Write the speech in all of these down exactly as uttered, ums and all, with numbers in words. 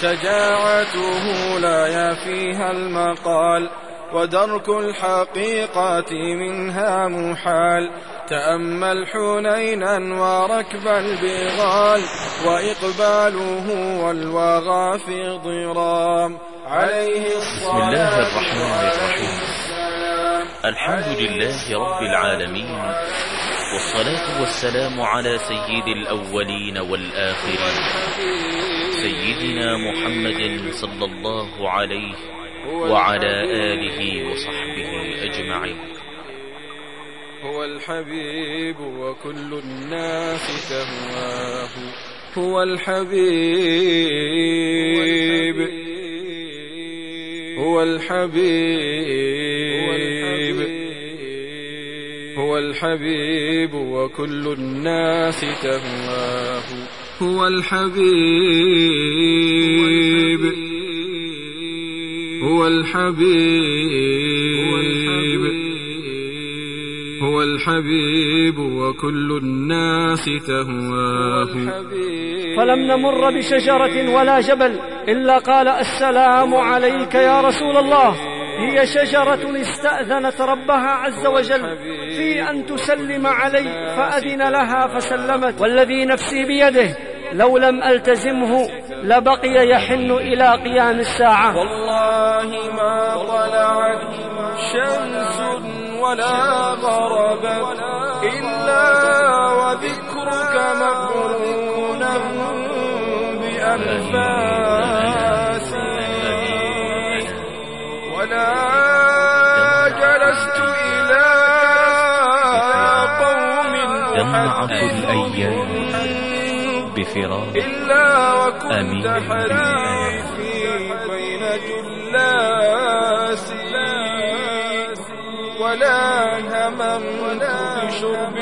شجاعته لا يفيها المقال، ودرك الحقيقة منها محال. تأمل حنينا وركب البغال، وإقباله والوغى في ضرام عليه الصلاة. بسم الله الرحمن الرحيم. الحمد لله رب العالمين، والصلاة والسلام على سيد الأولين والآخرين، سيدنا محمد صلى الله عليه وعلى آله وصحبه أجمعين. هو الحبيب وكل الناس تهواه، هو الحبيب هو الحبيب هو الحبيب وكل الناس تهواه، هو الحبيب هو الحبيب هو الحبيب وكل الناس تهواه. فلم نمر بشجرة ولا جبل إلا قال السلام عليك يا رسول الله. هي شجرة استأذنت ربها عز وجل في أن تسلم علي فأذن لها فسلمت، والذي نفسي بيده لو لم ألتزمه لبقي يحن إلى قيام الساعة. والله ما طلعت شمس ولا غربت إلا وذكرك مقرونا بأنفاسي، ولا جلست إلى قوم دمعة الأيام بفراق إلا وكنت حديثي بين جلاسي، ولا هممت بشرب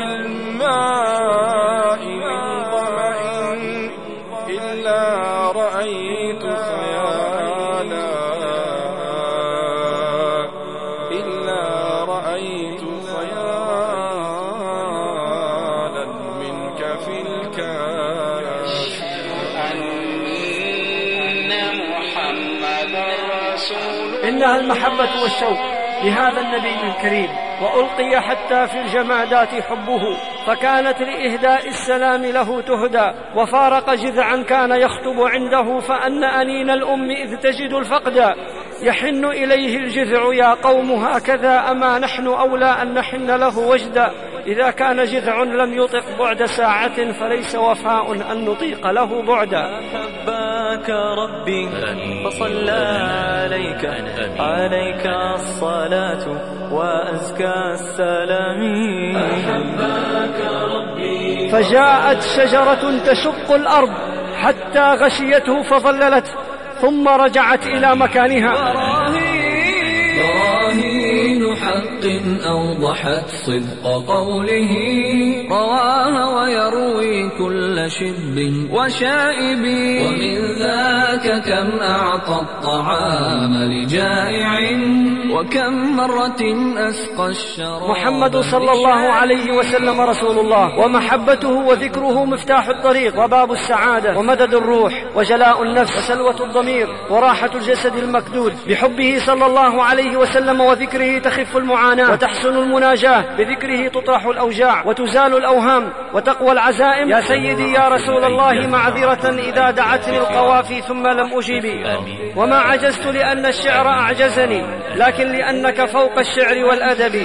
الماء من ظمأ إلا رأيت خيالا إلا رأيت خيالا منك في الكاس. أن محمد رسول إنها المحبة والشوق لهذا النبي الكريم، وألقي حتى في الجمادات حبه، فكانت لإهداء السلام له تهدى، وفارق جذعا كان يخطب عنده، فأن أنين الأم إذ تجد الفقد يحن إليه الجذع. يا قوم هكذا أما نحن أولى أن نحن له وجدا. إذا كان جذع لم يطق بعد ساعة فليس وفاء أن نطيق له بعدا. أحبك ربي فصلى عليك عليك الصلاة وأزكى السلام. أحبك ربي فجاءت شجرة تشق الأرض حتى غشيته فظللت، ثم رجعت إلى مكانها. براهين حق أوضحت صدق قوله، رواها ويروي كل شب وشائب. ومن ذاك كم أعطى الطعام لجائع، وكم مرة أسقى الشراب. محمد صلى الله عليه وسلم رسول الله، ومحبته وذكره مفتاح الطريق وباب السعادة ومدد الروح وجلاء النفس وسلوة الضمير وراحة الجسد المكدود. بحبه صلى الله عليه وسلم وذكره تخف المعاناة وتحسن المناجاة، بذكره تطرح الأوجاع وتزال الأوهام وتقوى العزائم. يا سيدي يا رسول الله، معذرة إذا دعتني القوافي ثم لم أجيب، وما عجزت لأن الشعر أعجزني، لكن لأنك فوق الشعر والأدب.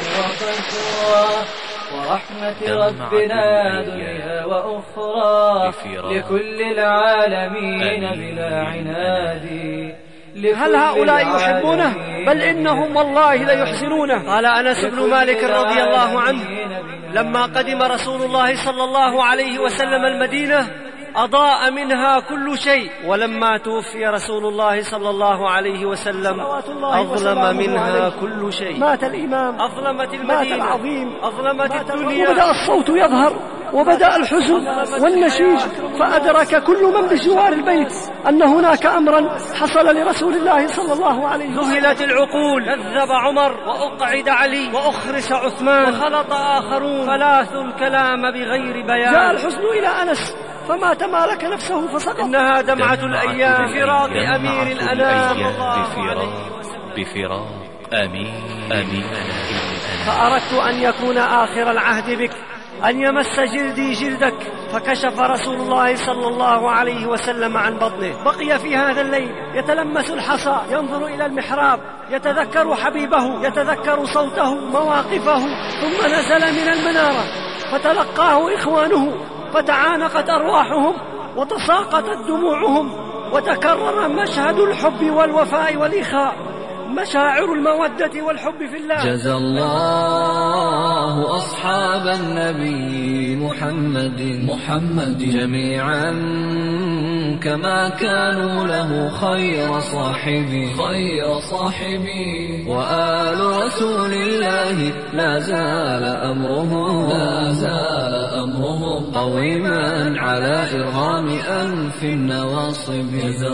ورحمة ربنا دنيا وأخرى لكل العالمين بلا عناد. هل هؤلاء يحبونه؟ بل إنهم والله ليحزنونه. قال أنس بن مالك رضي الله عنه لما قدم رسول الله صلى الله عليه وسلم المدينة أضاء منها كل شيء، ولما توفي رسول الله صلى الله عليه وسلم أظلم منها كل شيء. مات الإمام، أظلمت المدينة، مات العظيم، أظلمت الدنيا، وبدأ الصوت يظهر وبدأ الحزن والنشيج، فأدرك كل من بجوار البيت أن هناك أمرا حصل لرسول الله صلى الله عليه وسلم. ذهلت العقول، كذب عمر وأقعد علي وأخرس عثمان وخلط آخرون، فلاث الكلام بغير بيان. جاء الحزن إلى أنس فما تمالك نفسه فسقط. إنها دمعة الأيام بفراق أمير الأنام بفراق بفراق أمير أمير فأردت أن يكون آخر العهد بك، أن يمس جلدي جلدك. فكشف رسول الله صلى الله عليه وسلم عن بطنه. بقي في هذا الليل يتلمس الحصى، ينظر إلى المحراب، يتذكر حبيبه، يتذكر صوته، مواقفه. ثم نزل من المنارة فتلقاه إخوانه، فتعانقت أرواحهم وتساقطت دموعهم، وتكرر مشهد الحب والوفاء والإخاء، مشاعر المودة والحب في الله. جزى الله أصحاب النبي محمد محمد جميعا كما كانوا له خير صاحبي خير صاحبي، وآل رسول الله لا زال أمرهم لا زال أمرهم قويما على إرغام أنف النواصب. جزى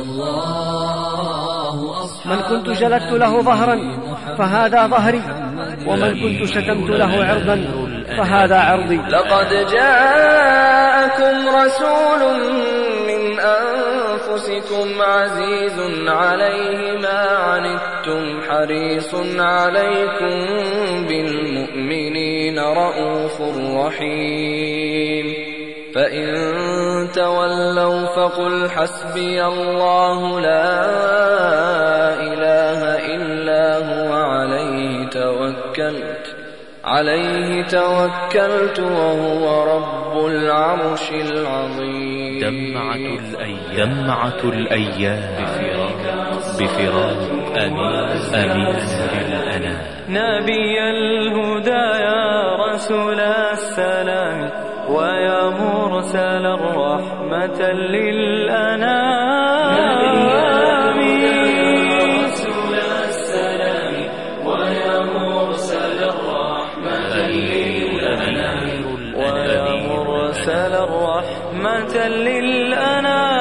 الله أصحاب من كنت جلدت له ظهرا فهذا ظهري، ومن كنت شتمت له عرضا فهذا عرضي. لقد جاءكم رسول من أنفسكم عزيز عليه ما عنتم حريص عليكم بالمؤمنين رؤوف رحيم. فإن تولوا فقل حسبي الله لا إله إلا هو عليه توكلت عليه توكلت وهو رب العرش العظيم. دمعة الأيام دمعة الأيام بفراق بفراق أمير أمير الأنام. نبي الهدى يا رسول السلام، ويا مرسل الرحمة للأنام. نبي الهدى يا رسول السلام، ويا مرسل الرحمة للأنام، ويا مرسل الرحمة للأنام.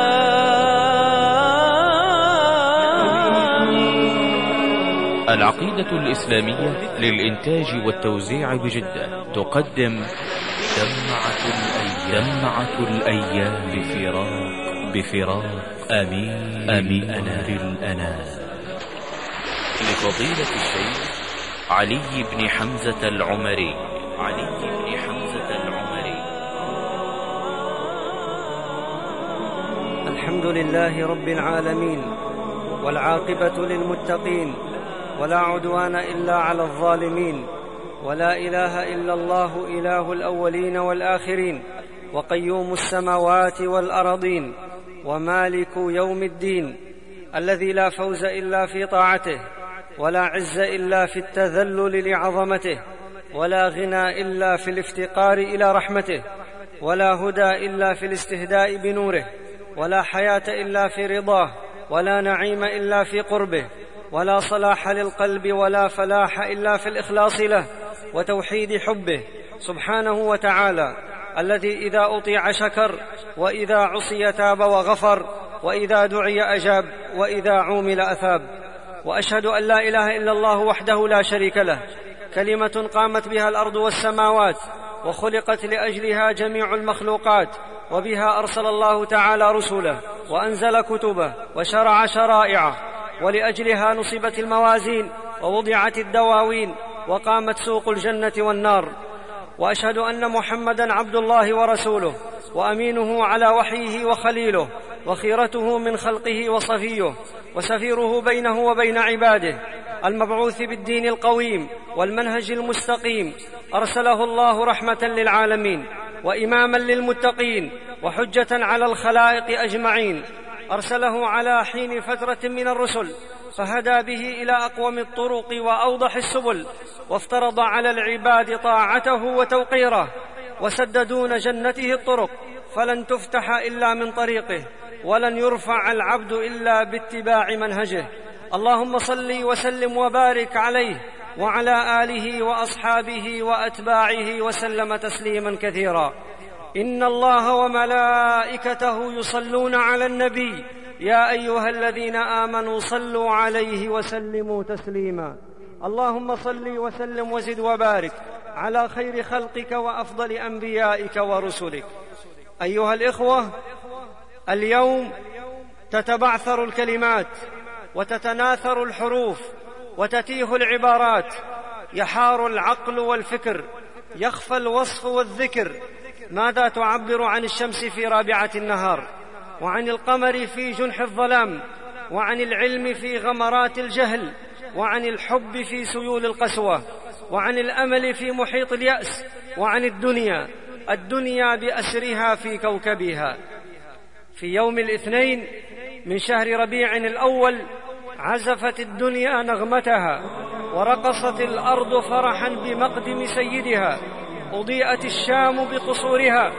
العقيدة الإسلامية للإنتاج والتوزيع بجدة تقدم دمعة الأيام دمعة الأيام بفراق بفراق أمين أمين الأنام، لفضيلة الشيخ علي بن حمزة العمري علي بن حمزة العمري. الحمد لله رب العالمين، والعاقبة للمتقين، ولا عدوان إلا على الظالمين، ولا إله إلا الله إله الأولين والآخرين، وقيوم السماوات والأرضين، ومالك يوم الدين، الذي لا فوز إلا في طاعته، ولا عز إلا في التذلل لعظمته، ولا غنى إلا في الافتقار إلى رحمته، ولا هدى إلا في الاستهداء بنوره، ولا حياة إلا في رضاه، ولا نعيم إلا في قربه، ولا صلاح للقلب ولا فلاح إلا في الإخلاص له وتوحيد حبه سبحانه وتعالى، الذي إذا أطيع شكر، وإذا عصي تاب وغفر، وإذا دعي أجاب، وإذا عومل أثاب. وأشهد أن لا إله إلا الله وحده لا شريك له، كلمة قامت بها الأرض والسماوات، وخلقت لأجلها جميع المخلوقات، وبها أرسل الله تعالى رسله، وأنزل كتبه، وشرع شرائعه، ولأجلها نصبت الموازين، ووضعت الدواوين، وقامت سوق الجنة والنار. وأشهد أن محمدًا عبد الله ورسوله، وأمينه على وحيه وخليله، وخيرته من خلقه وصفيه، وسفيره بينه وبين عباده، المبعوث بالدين القويم والمنهج المستقيم. أرسله الله رحمة للعالمين، وإماما للمتقين، وحجة على الخلائق أجمعين. أرسله على حين فترة من الرسل، فهدى به إلى أقوم الطرق وأوضح السبل، وافترض على العباد طاعته وتوقيره، وسد دون جنته الطرق، فلن تفتح إلا من طريقه، ولن يرفع العبد إلا باتباع منهجه. اللهم صل وسلم وبارك عليه وعلى آله وأصحابه وأتباعه وسلم تسليما كثيرا. إن الله وملائكته يصلون على النبي، يا أيها الذين آمنوا صلوا عليه وسلموا تسليما. اللهم صل وسلم وزد وبارك على خير خلقك وأفضل أنبيائك ورسلك. أيها الإخوة، اليوم تتبعثر الكلمات وتتناثر الحروف وتتيه العبارات، يحار العقل والفكر، يخفى الوصف والذكر. ماذا تعبر عن الشمس في رابعة النهار، وعن القمر في جنح الظلام، وعن العلم في غمرات الجهل، وعن الحب في سيول القسوة، وعن الأمل في محيط اليأس، وعن الدنيا الدنيا بأسرها في كوكبها. في يوم الاثنين من شهر ربيع الأول عزفت الدنيا نغمتها، ورقصت الأرض فرحا بمقدم سيدها، أضيئت الشام بقصورها،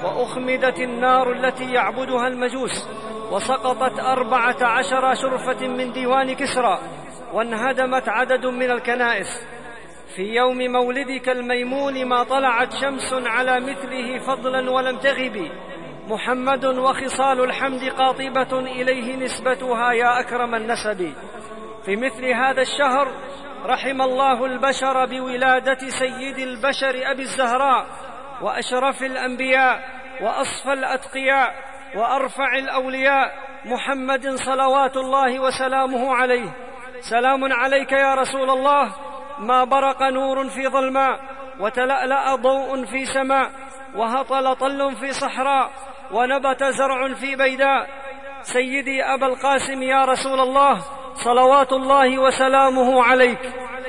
وأخمدت النار التي يعبدها المجوس، وسقطت أربعة عشر شرفة من ديوان كسرى، وانهدمت عدد من الكنائس. في يوم مولدك الميمون ما طلعت شمس على مثله فضلا ولم تغب، محمد وخصال الحمد قاطبة إليه نسبتها يا أكرم النسب. في مثل هذا الشهر رحم الله البشر بولادة سيد البشر أبي الزهراء، وأشرف الأنبياء، وأصفى الأتقياء، وأرفع الأولياء، محمد صلوات الله وسلامه عليه. سلام عليك يا رسول الله، ما برق نور في ظلماء، وتلألأ ضوء في سماء، وهطل طل في صحراء، ونبت زرع في بيداء. سيدي أبا القاسم يا رسول الله، صلوات الله وسلامه عليك.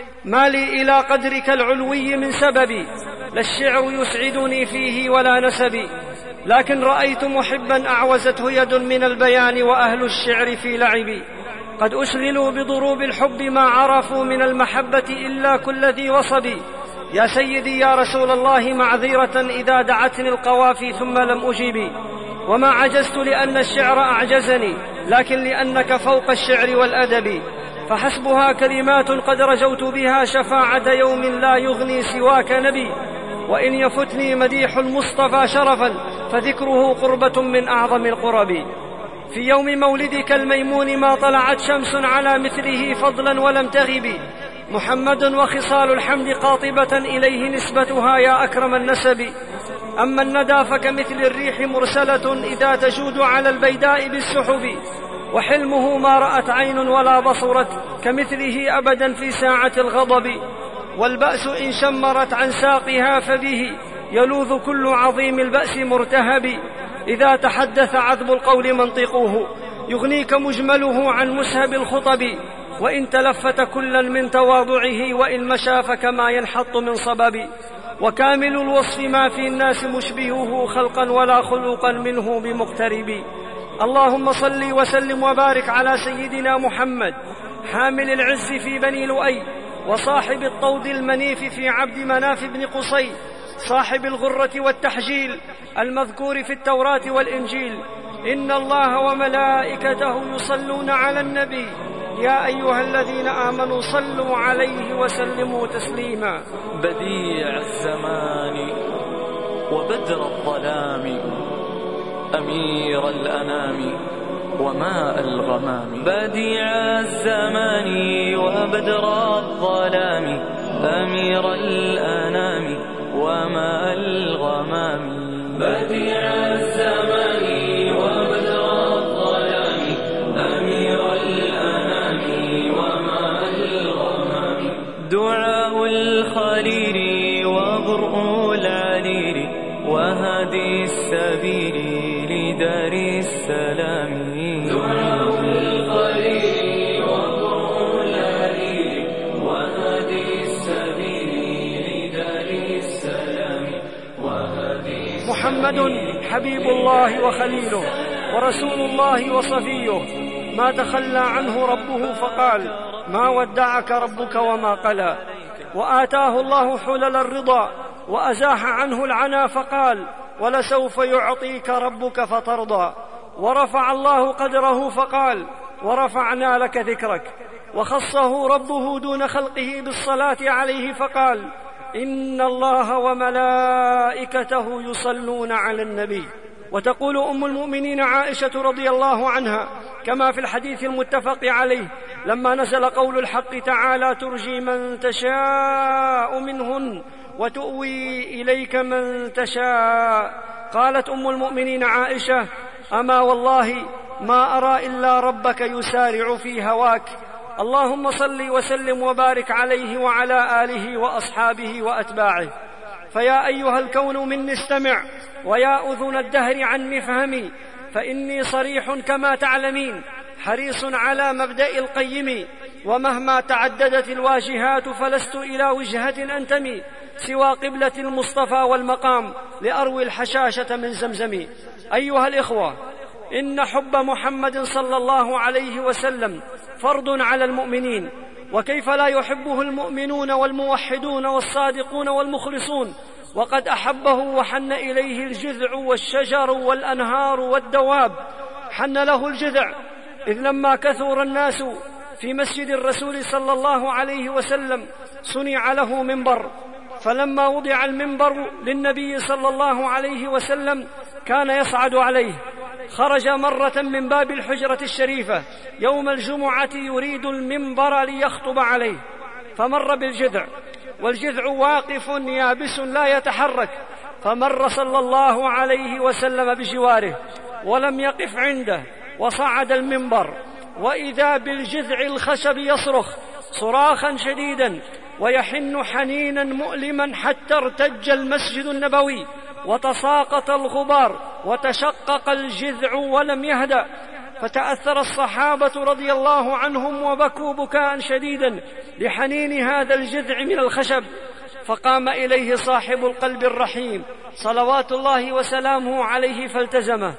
ما لي إلى قدرك العلوي من سببي، لا الشعر يسعدني فيه ولا نسبي، لكن رأيت محبا أعوزته يد من البيان، وأهل الشعر في لعبي قد أشغلوا بضروب الحب، ما عرفوا من المحبة إلا كل ذي وصب. يا سيدي يا رسول الله، معذرة إذا دعتني القوافي ثم لم أجيب، وما عجزت لأن الشعر أعجزني، لكن لأنك فوق الشعر والأدب، فحسبها كلمات قد رجوت بها شفاعة يوم لا يغني سواك نبي. وإن يفتني مديح المصطفى شرفا، فذكره قربة من أعظم القرب. في يوم مولدك الميمون ما طلعت شمس على مثله فضلا ولم تغب، محمد وخصال الحمد قاطبة إليه نسبتها يا أكرم النسب. أما الندى فكمثل الريح مرسلة إذا تجود على البيداء بالسحب، وحلمه ما رأت عين ولا بصرت كمثله أبدا في ساعة الغضب. والبأس إن شمرت عن ساقها فبه يلوذ كل عظيم البأس مرتهب. إذا تحدث عذب القول منطقه يغنيك مجمله عن مسهب الخطب، وإن تلفت كلا من تواضعه، وإن مشى فكما ينحط من صبب. وكامل الوصف ما في الناس مشبهه خلقا ولا خلقا منه بمقترب. اللهم صل وسلم وبارك على سيدنا محمد، حامل العز في بني لؤي، وصاحب الطود المنيف في عبد مناف بن قصي، صاحب الغرة والتحجيل المذكور في التوراة والإنجيل. إن الله وملائكته يصلون على النبي، يا أيها الذين آمنوا صلوا عليه وسلموا تسليما. بديع الزمان وبدر الظلام، أمير الأنام وماء الغمام. بديع الزمان وبدر الظلام، أمير الأنام وماء الغمام. بديع الزمان وبدر الظلام، أمير الأنام وماء الغمام. دعاء الخليل وبرء العليل، وهدي السبيل لدار السلام. دعاء الخليل وبرء العليل، وهدي السبيل لدار السلام. محمد حبيب الله وخليله، ورسول الله وصفيه، ما تخلى عنه ربه فقال ما ودعك ربك وما قلى. وآتاه الله حلل الرضا وأزاح عنه العنا فقال ولسوف يعطيك ربك فترضى. ورفع الله قدره فقال ورفعنا لك ذكرك. وخصه ربه دون خلقه بالصلاة عليه فقال إن الله وملائكته يصلون على النبي. وتقول أم المؤمنين عائشة رضي الله عنها كما في الحديث المتفق عليه لما نزل قول الحق تعالى ترجي من تشاء منهن وتؤوي إليك من تشاء قالت أم المؤمنين عائشة: أما والله ما أرى إلا ربك يسارع في هواك، اللهم صل وسلم وبارك عليه وعلى آله وأصحابه وأتباعه. فيا أيها الكون مني استمع، ويا أذن الدهر عني افهمي، فإني صريح كما تعلمين، حريص على مبدأ القيم، ومهما تعددت الواجهات فلست إلى وجهة أنتمي سوى قبلة المصطفى والمقام لأروي الحشاشة من زمزم. أيها الإخوة، إن حب محمد صلى الله عليه وسلم فرض على المؤمنين، وكيف لا يحبه المؤمنون والموحدون والصادقون والمخلصون، وقد أحبه وحن إليه الجذع والشجر والأنهار والدواب. حن له الجذع إذ لما كثر الناس في مسجد الرسول صلى الله عليه وسلم صنع له منبر، فلما وضع المنبر للنبي صلى الله عليه وسلم كان يصعد عليه. خرج مرة من باب الحجرة الشريفة يوم الجمعة يريد المنبر ليخطب عليه، فمر بالجذع، والجذع واقف يابس لا يتحرك، فمر صلى الله عليه وسلم بجواره ولم يقف عنده، وصعد المنبر، وإذا بالجذع الخشب يصرخ صراخا شديدا ويحن حنينا مؤلما حتى ارتج المسجد النبوي وتساقط الغبار وتشقق الجذع ولم يهدأ. فتأثر الصحابة رضي الله عنهم وبكوا بكاء شديدا لحنين هذا الجذع من الخشب، فقام إليه صاحب القلب الرحيم صلوات الله وسلامه عليه فالتزمه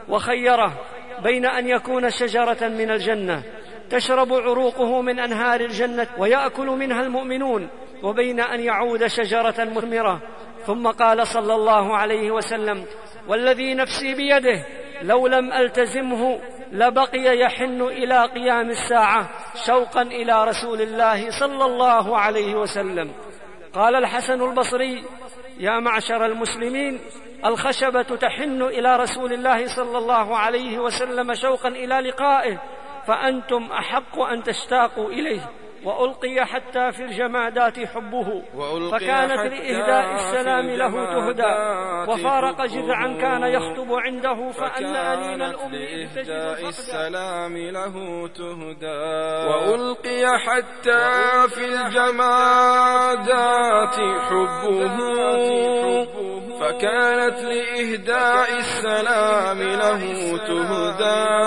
وخيره بين أن يكون شجرة من الجنة تشرب عروقه من أنهار الجنة ويأكل منها المؤمنون، وبين أن يعود شجرة مثمرة. ثم قال صلى الله عليه وسلم: والذي نفسي بيده لو لم ألتزمه لبقي يحن إلى قيام الساعة شوقا إلى رسول الله صلى الله عليه وسلم. قال الحسن البصري: يا معشر المسلمين، الخشبة تحن إلى رسول الله صلى الله عليه وسلم شوقا إلى لقائه، فأنتم أحق أن تشتاقوا إليه. وألقي حتى في الجمادات حبه، فكانت لإهداء السلام له تهدى، وفارق جذعا كان يخطب عنده فأن أنين الأم لإهداء السلام له تهدى. وألقي حتى في الجمادات حبه، فكانت لإهداء السلام له تهدى.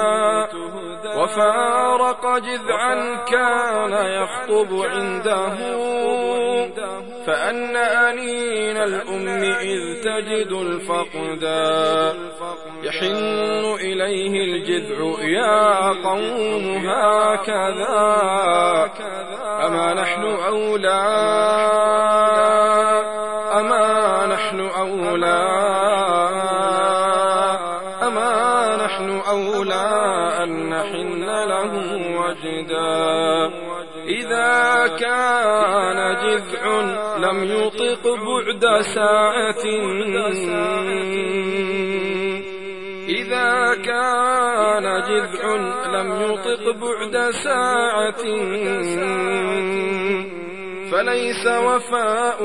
وفارق جذعا كان يخطب عنده، فأن أنين الأم إذ تجد الفقدا. يحن إليه الجذع يا قوم هكذا، أما نحن أولى أما نحن أولى أما نحن أولى أن نحن له وجدا. إذا كان جذع لم يطق بعد ساعة إذا كان جذع لم يطق بعد ساعة فليس وفاء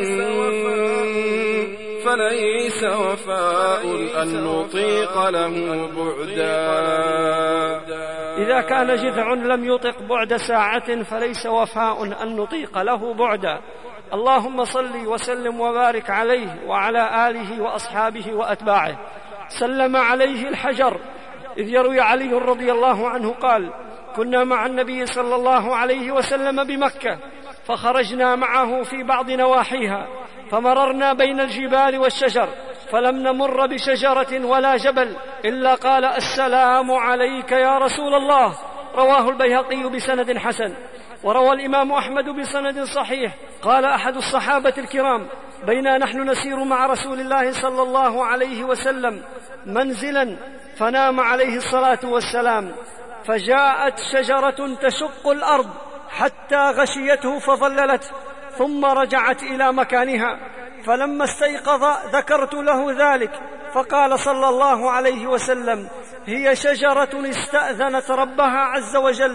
فليس وفاء أن نطيق له بعدا. إذا كان جذع لم يطق بعد ساعة فليس وفاء أن نطيق له بعدا. اللهم صل وسلم وبارك عليه وعلى آله وأصحابه وأتباعه. سلم عليه الحجر، إذ يروي علي رضي الله عنه قال: كنا مع النبي صلى الله عليه وسلم بمكة، فخرجنا معه في بعض نواحيها، فمررنا بين الجبال والشجر، فلم نمر بشجرة ولا جبل إلا قال: السلام عليك يا رسول الله. رواه البيهقي بسند حسن. وروى الإمام أحمد بسند صحيح قال أحد الصحابة الكرام: بينا نحن نسير مع رسول الله صلى الله عليه وسلم منزلا، فنام عليه الصلاة والسلام، فجاءت شجرة تشق الأرض حتى غشيته فظللت، ثم رجعت إلى مكانها. فلما استيقظ ذكرت له ذلك، فقال صلى الله عليه وسلم: هي شجرة استأذنت ربها عز وجل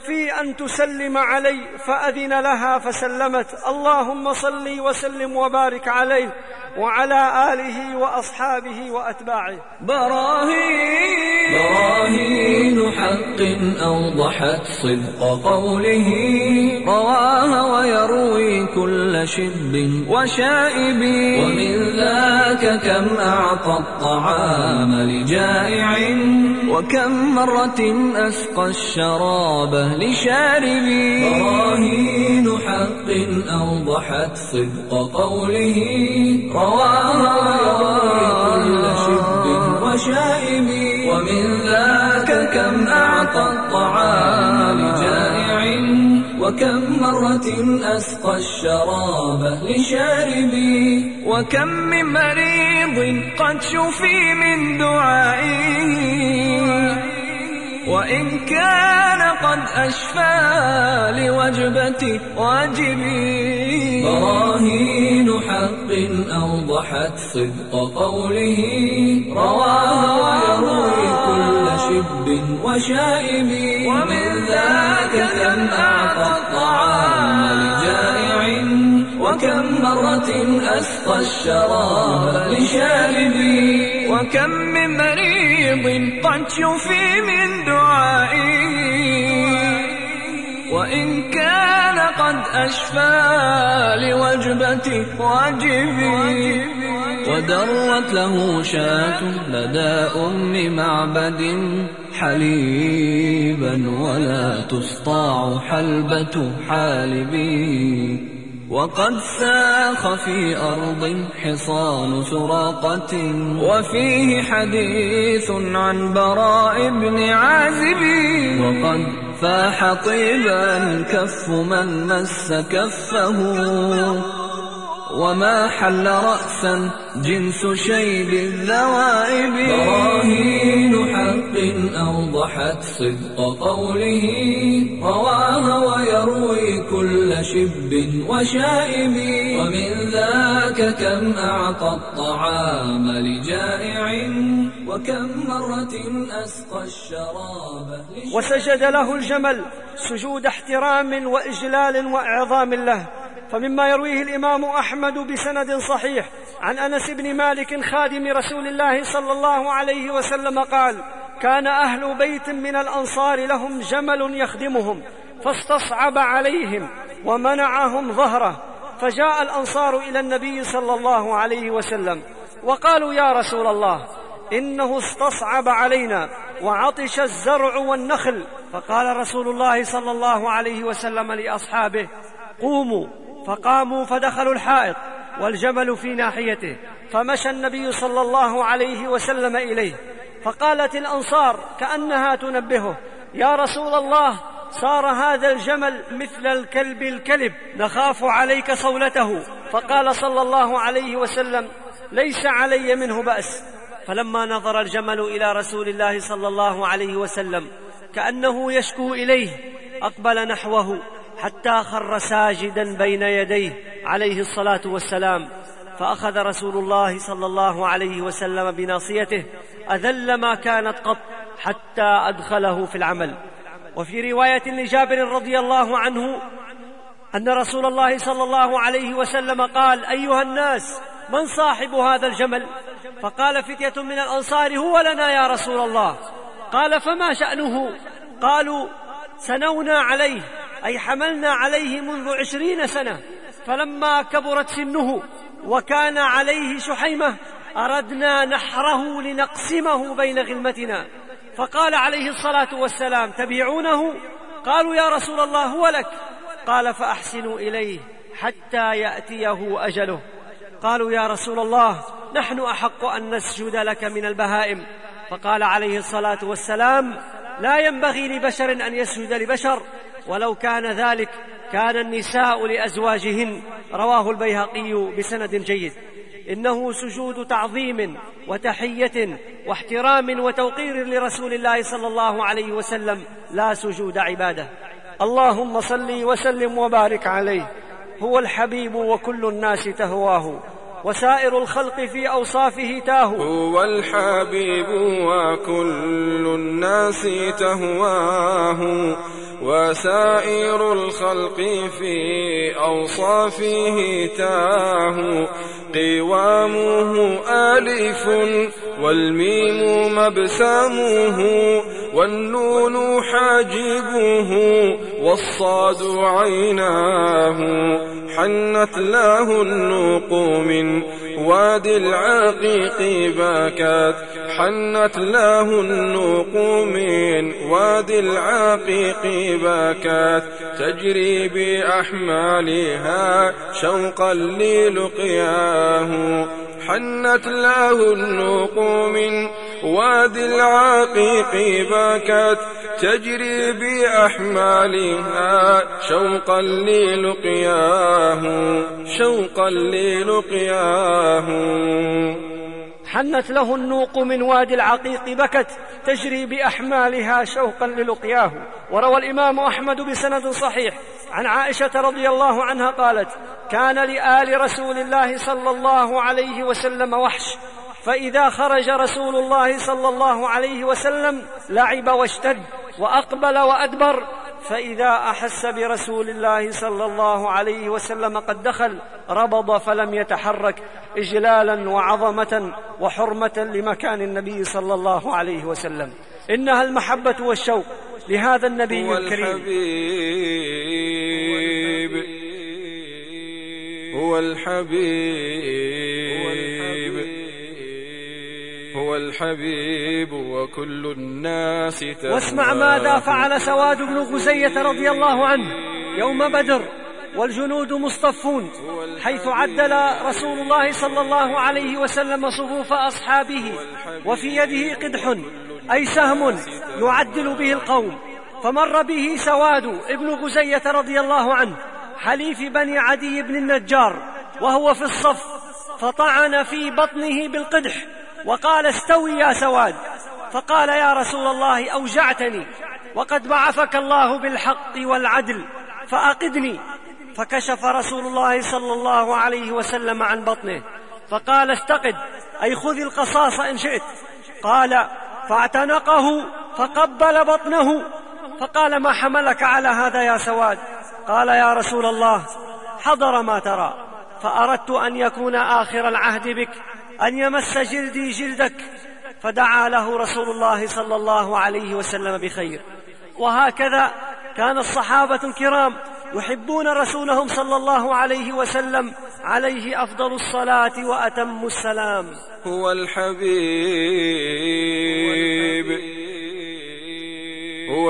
يكفي أن تسلم علي، فأذن لها فسلمت. اللهم صل وسلم وبارك عليه وعلى آله وأصحابه وأتباعه. براهين براهين حق أوضحت صدق قوله، رواها ويروي كل شب وشائب. ومن ذاك كم أعطى الطعام لجائع، وكم مرة أسقى الشراب لشارب. براهين حق أوضحت صدق قوله، رواها ويروي كل شب وشائب. ومن ذاك كم أعطى الطعام لجائع، وكم مرة أسقى الشراب لشارب. وكم من مريض قد شفي من دعائه، وإن كان قد أشفى لوجبة واجبي. براهين حق أوضحت صدق قوله، رواها ويروي كل شب وشائب. ومن ذاك كم أعطى الطعام لجائع، وكم مرة أسقى الشراب لشارب. وكم من مريض قد شفي من دعائه، وإن كان قد أشفى لوجبة واجبي. ودرت له شاة لدى أم معبد حليبا، ولا تسطاع حلبة حالبي. وقد ساخ في أرض حصان سراقة، وفيه حديث عن براء بن عازب. وقد فاح طيبا كف من مس كفه، وما حل رأسا جنس شيب الذوائب. براهين حق أوضحت صدق قوله، رواها ويروي كل شب وشائب. ومن ذاك كم أعطى الطعام لجائع، وكم مرة أسقى الشراب. وسجد له الجمل سجود احترام وإجلال وإعظام له. فمما يرويه الإمام أحمد بسند صحيح عن أنس بن مالك خادم رسول الله صلى الله عليه وسلم قال: كان أهل بيت من الأنصار لهم جمل يخدمهم، فاستصعب عليهم ومنعهم ظهره، فجاء الأنصار إلى النبي صلى الله عليه وسلم وقالوا: يا رسول الله، إنه استصعب علينا وعطش الزرع والنخل. فقال رسول الله صلى الله عليه وسلم لأصحابه: قوموا. فقاموا فدخلوا الحائط والجمل في ناحيته، فمشى النبي صلى الله عليه وسلم إليه، فقالت الأنصار كأنها تنبهه: يا رسول الله، صار هذا الجمل مثل الكلب الكلب، نخاف عليك صولته. فقال صلى الله عليه وسلم: ليس علي منه بأس. فلما نظر الجمل إلى رسول الله صلى الله عليه وسلم كأنه يشكو إليه، أقبل نحوه حتى خر ساجدا بين يديه عليه الصلاة والسلام، فأخذ رسول الله صلى الله عليه وسلم بناصيته أذل ما كانت قط حتى أدخله في العمل. وفي رواية لجابر رضي الله عنه أن رسول الله صلى الله عليه وسلم قال: أيها الناس، من صاحب هذا الجمل؟ فقال فتية من الأنصار: هو لنا يا رسول الله. قال: فما شأنه؟ قالوا: سنونا عليه، أي حملنا عليه منذ عشرين سنة، فلما كبرت سنه وكان عليه شحيمة أردنا نحره لنقسمه بين غلمتنا. فقال عليه الصلاة والسلام: تبيعونه؟ قالوا: يا رسول الله، هو لك. قال: فأحسنوا إليه حتى يأتيه أجله. قالوا: يا رسول الله، نحن أحق أن نسجد لك من البهائم. فقال عليه الصلاة والسلام: لا ينبغي لبشر أن يسجد لبشر، ولو كان ذلك كان النساء لأزواجهن. رواه البيهقي بسند جيد. إنه سجود تعظيم وتحية واحترام وتوقير لرسول الله صلى الله عليه وسلم، لا سجود عبادة. اللهم صل وسلم وبارك عليه، هو الحبيب وكل الناس تهواه، وسائر الخلق في أوصافه تاهوا. هو الحبيب وكل الناس تهواه، وسائر الخلق في أوصافه تاهوا. قوامه آلف والميم مبسامه، والنون حاجبه والصاد عيناه. حنت له النوق من وادي العقيق بكت، حنت له النوق من وادي العقيق بكت. تجري بأحمالها شوقا للقياه، حنت له النوق من وادي العقيق بكت. تجري بأحمالها شوقا للقياه، شوقا للقياه. حنت له النوق من وادي العقيق بكت، تجري بأحمالها شوقا للقياه. وروى الإمام أحمد بسند صحيح عن عائشة رضي الله عنها قالت: كان لآل رسول الله صلى الله عليه وسلم وحش، فإذا خرج رسول الله صلى الله عليه وسلم لعب واشتد وأقبل وأدبر، فإذا أحس برسول الله صلى الله عليه وسلم قد دخل ربض فلم يتحرك، إجلالا وعظمة وحرمة لمكان النبي صلى الله عليه وسلم. إنها المحبة والشوق لهذا النبي هو الكريم. الحبيب هو الحبيب هو الحبيب وكل الناس تهواه. واسمع ماذا فعل سواد بن غزية رضي الله عنه يوم بدر والجنود مصطفون، حيث عدل رسول الله صلى الله عليه وسلم صفوف أصحابه، وفي يده قدح أي سهم يعدل به القوم. فمر به سواد ابن غزية رضي الله عنه حليف بني عدي بن النجار وهو في الصف، فطعن في بطنه بالقدح وقال: استوي يا سواد. فقال: يا رسول الله أوجعتني، وقد بعثك الله بالحق والعدل، فأقدني. فكشف رسول الله صلى الله عليه وسلم عن بطنه فقال: استقد أي خذ القصاص إن شئت. قال: فاعتنقه فقبل بطنه، فقال: ما حملك على هذا يا سواد؟ قال: يا رسول الله حضر ما ترى، فأردت أن يكون آخر العهد بك أن يمس جلدي جلدك. فدعا له رسول الله صلى الله عليه وسلم بخير. وهكذا كان الصحابة الكرام يحبون رسولهم صلى الله عليه وسلم، عليه أفضل الصلاة وأتم السلام. هو الحبيب هو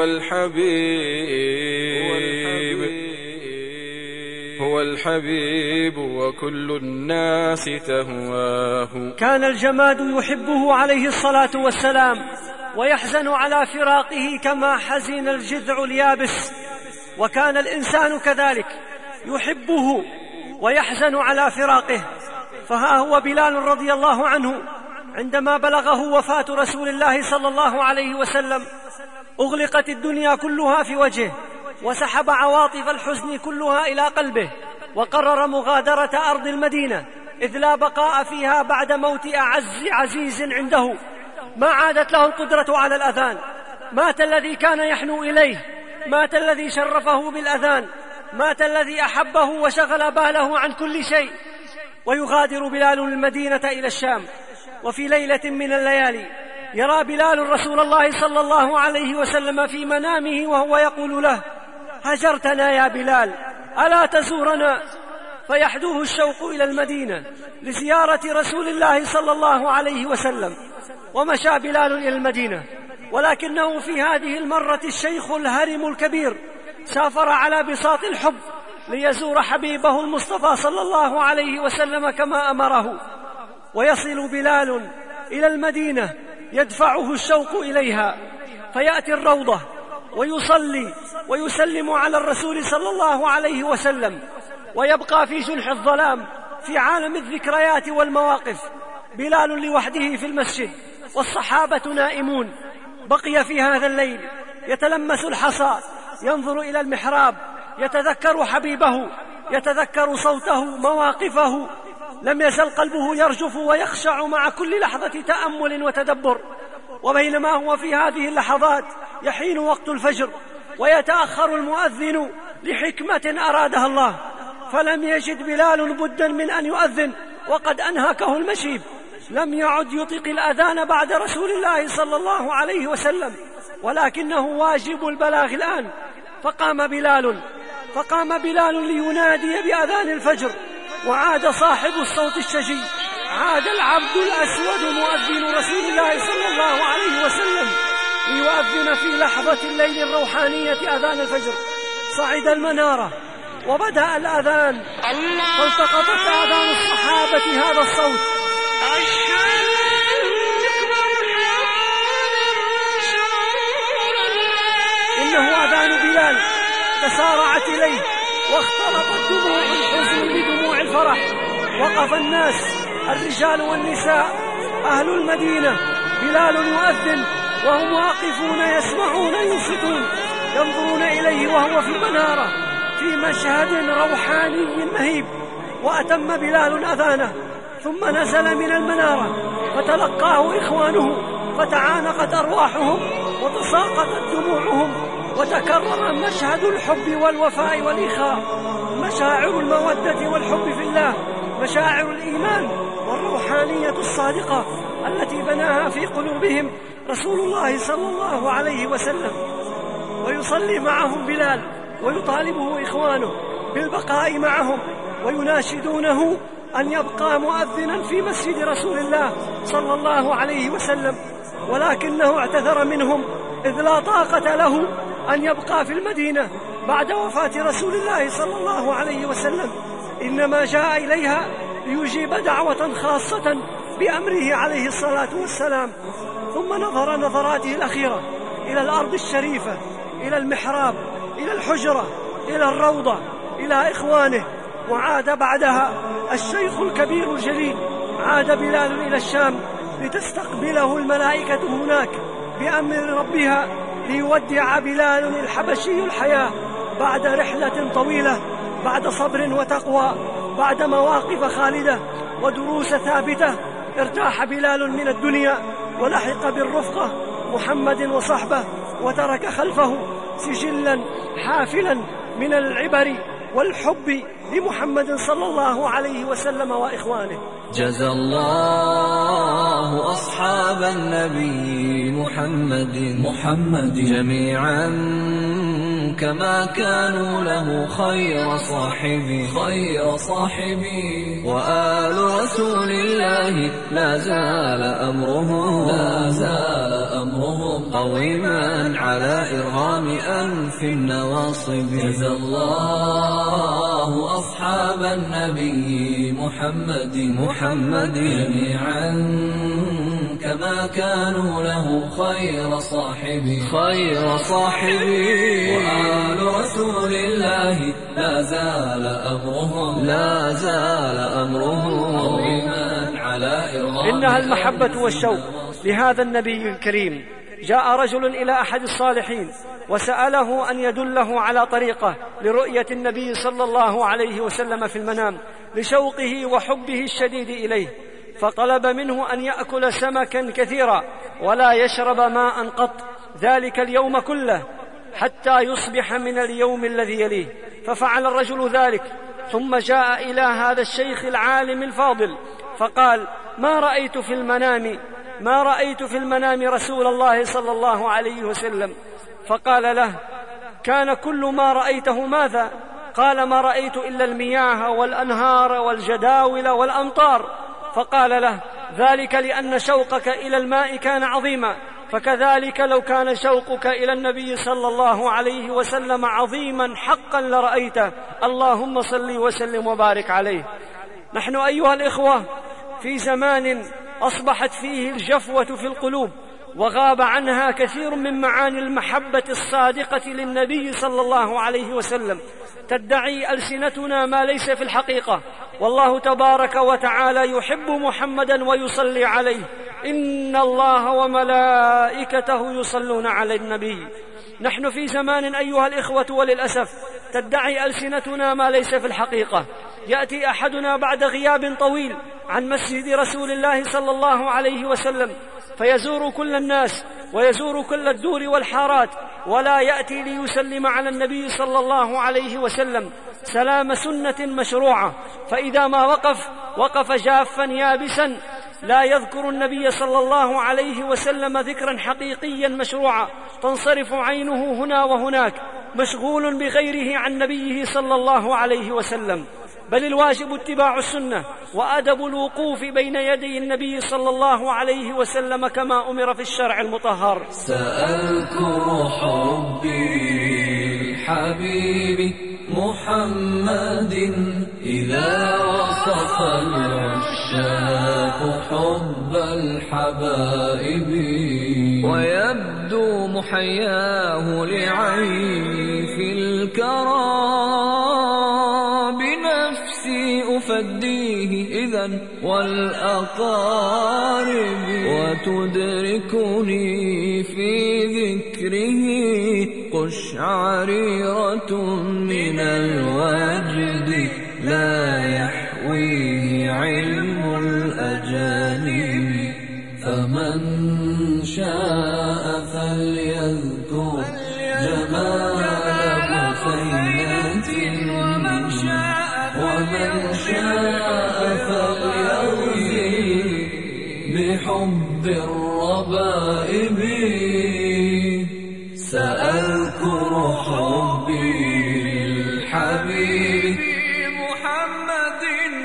الحبيب هو الحبيب وكل الناس تهواه. كان الجماد يحبه عليه الصلاة والسلام ويحزن على فراقه كما حزن الجذع اليابس، وكان الإنسان كذلك يحبه ويحزن على فراقه. فها هو بلال رضي الله عنه عندما بلغه وفاة رسول الله صلى الله عليه وسلم أغلقت الدنيا كلها في وجهه، وسحب عواطف الحزن كلها إلى قلبه، وقرر مغادرة أرض المدينة إذ لا بقاء فيها بعد موت أعز عزيز عنده. ما عادت له القدرة على الأذان، مات الذي كان يحنو إليه، مات الذي شرفه بالأذان، مات الذي أحبه وشغل باله عن كل شيء. ويغادر بلال المدينة إلى الشام، وفي ليلة من الليالي يرى بلال رسول الله صلى الله عليه وسلم في منامه وهو يقول له: هجرتنا يا بلال، ألا تزورنا؟ فيحدوه الشوق إلى المدينة لزيارة رسول الله صلى الله عليه وسلم، ومشى بلال إلى المدينة، ولكنه في هذه المرة الشيخ الهرم الكبير سافر على بساط الحب ليزور حبيبه المصطفى صلى الله عليه وسلم كما أمره. ويصل بلال إلى المدينة يدفعه الشوق إليها، فيأتي الروضة ويصلي ويسلم على الرسول صلى الله عليه وسلم، ويبقى في جنح الظلام في عالم الذكريات والمواقف. بلال لوحده في المسجد والصحابة نائمون. بقي في هذا الليل يتلمس الحصى، ينظر إلى المحراب، يتذكر حبيبه، يتذكر صوته، مواقفه. لم يزل قلبه يرجف ويخشع مع كل لحظة تأمل وتدبر. وبينما هو في هذه اللحظات يحين وقت الفجر ويتأخر المؤذن لحكمة أرادها الله، فلم يجد بلال بدا من أن يؤذن وقد أنهكه المشيب. لم يعد يطيق الأذان بعد رسول الله صلى الله عليه وسلم، ولكنه واجب البلاغ الآن. فقام بلال فقام بلال لينادي بأذان الفجر، وعاد صاحب الصوت الشجي، عاد العبد الأسود مؤذن رسول الله صلى الله عليه وسلم ليؤذن في لحظة الليل الروحانية أذان الفجر. صعد المنارة وبدأ الأذان، فالتقطت آذان الصحابة هذا الصوت. إنه أذان بلال. تسارعت إليه واختلطت دموع الحزن بدموع الفرح. وقف الناس، الرجال والنساء، أهل المدينة. بلال يؤذن وهم واقفون يسمعون ينصتون، ينظرون إليه وهو في المنارة في مشهد روحاني مهيب. وأتم بلال أذانه ثم نزل من المنارة فتلقاه إخوانه، فتعانقت أرواحهم وتساقطت دموعهم، وتكرر مشهد الحب والوفاء والإخاء، مشاعر المودة والحب في الله، مشاعر الإيمان والروحانية الصادقة التي بناها في قلوبهم رسول الله صلى الله عليه وسلم. ويصلي معهم بلال ويطالبه إخوانه بالبقاء معهم، ويناشدونه أن يبقى مؤذنا في مسجد رسول الله صلى الله عليه وسلم، ولكنه اعتذر منهم إذ لا طاقة له أن يبقى في المدينة بعد وفاة رسول الله صلى الله عليه وسلم، إنما جاء إليها ليجيب دعوة خاصة بأمره عليه الصلاة والسلام. ثم نظر نظراته الأخيرة إلى الأرض الشريفة، إلى المحراب، إلى الحجرة، إلى الروضة، إلى إخوانه، وعاد بعدها الشيخ الكبير الجليل. عاد بلال إلى الشام لتستقبله الملائكة هناك بأمر ربها، ليودع بلال الحبشي الحياة بعد رحلة طويلة، بعد صبر وتقوى، بعد مواقف خالدة ودروس ثابتة. ارتاح بلال من الدنيا ولحق بالرفقة محمد وصحبه، وترك خلفه سجلا حافلا من العبر والحب لمحمد صلى الله عليه وسلم وإخوانه. جزى الله أصحاب النبي محمد محمد جميعا كما كانوا له خير صاحبي خير صاحبي. وآل رسول الله لا زال أمرهم لا زال أمرهم قويما على إرغام أنف النواصب. جزى الله أصحاب النبي محمد محمد جميعا كما كانوا له خير صاحبي خير صاحبي. وآل رسول الله لا زال أمرهم لا زال أمرهم قويما على إرغام. إنها المحبة والشوق لهذا النبي الكريم. جاء رجل إلى أحد الصالحين وسأله أن يدله على طريقة لرؤية النبي صلى الله عليه وسلم في المنام لشوقه وحبه الشديد إليه، فطلب منه أن يأكل سمكا كثيرا ولا يشرب ماء قط ذلك اليوم كله حتى يصبح من اليوم الذي يليه. ففعل الرجل ذلك، ثم جاء إلى هذا الشيخ العالم الفاضل فقال: ما رأيت في المنام ما رأيت في المنام رسول الله صلى الله عليه وسلم. فقال له: كان كل ما رأيته ماذا؟ قال: ما رأيت إلا المياه والأنهار والجداول والأمطار. فقال له: ذلك لأن شوقك إلى الماء كان عظيما، فكذلك لو كان شوقك إلى النبي صلى الله عليه وسلم عظيما حقا لرأيته. اللهم صل وسلم وبارك عليه. نحن أيها الإخوة في زمان أصبحت فيه الجفوة في القلوب وغاب عنها كثير من معاني المحبة الصادقة للنبي صلى الله عليه وسلم. تدعي ألسنتنا ما ليس في الحقيقة، والله تبارك وتعالى يحب محمدا ويصلي عليه. إن الله وملائكته يصلون على النبي. نحن في زمان أيها الإخوة وللأسف تدعي ألسنتنا ما ليس في الحقيقة، يأتي أحدنا بعد غياب طويل عن مسجد رسول الله صلى الله عليه وسلم فيزور كل الناس ويزور كل الدور والحارات، ولا يأتي ليسلم على النبي صلى الله عليه وسلم سلام سنة مشروعة، فإذا ما وقف وقف جافا يابسا لا يذكر النبي صلى الله عليه وسلم ذكرا حقيقيا مشروعا، تنصرف عينه هنا وهناك مشغول بغيره عن نبيه صلى الله عليه وسلم. بل الواجب اتباع السنة وأدب الوقوف بين يدي النبي صلى الله عليه وسلم كما أمر في الشرع المطهر. سأذكر حبي حبيبي محمد إذا وصف العشاق حب الحبائب، ويبدو محياه لعيني في الكرى بنفسي أفديه إذن والأقارب، وتدركني في ذكره قشعريرة من الوجد لا يحويه علم الأجانب، فمن شاء فليذكر جمال حسينة، ومن شاء فليرضي بحب الربائب. سأذكر حبي الحبيب محمد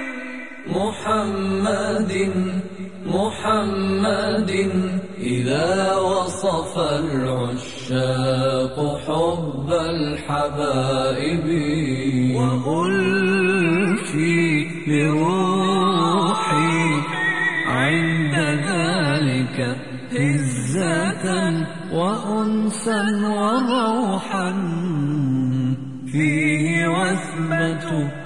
محمد محمد إذا وصف العشاق حب الحبائب، وألفي بروحي عند ذلك عزة وأنسا وروحا فيه وثبة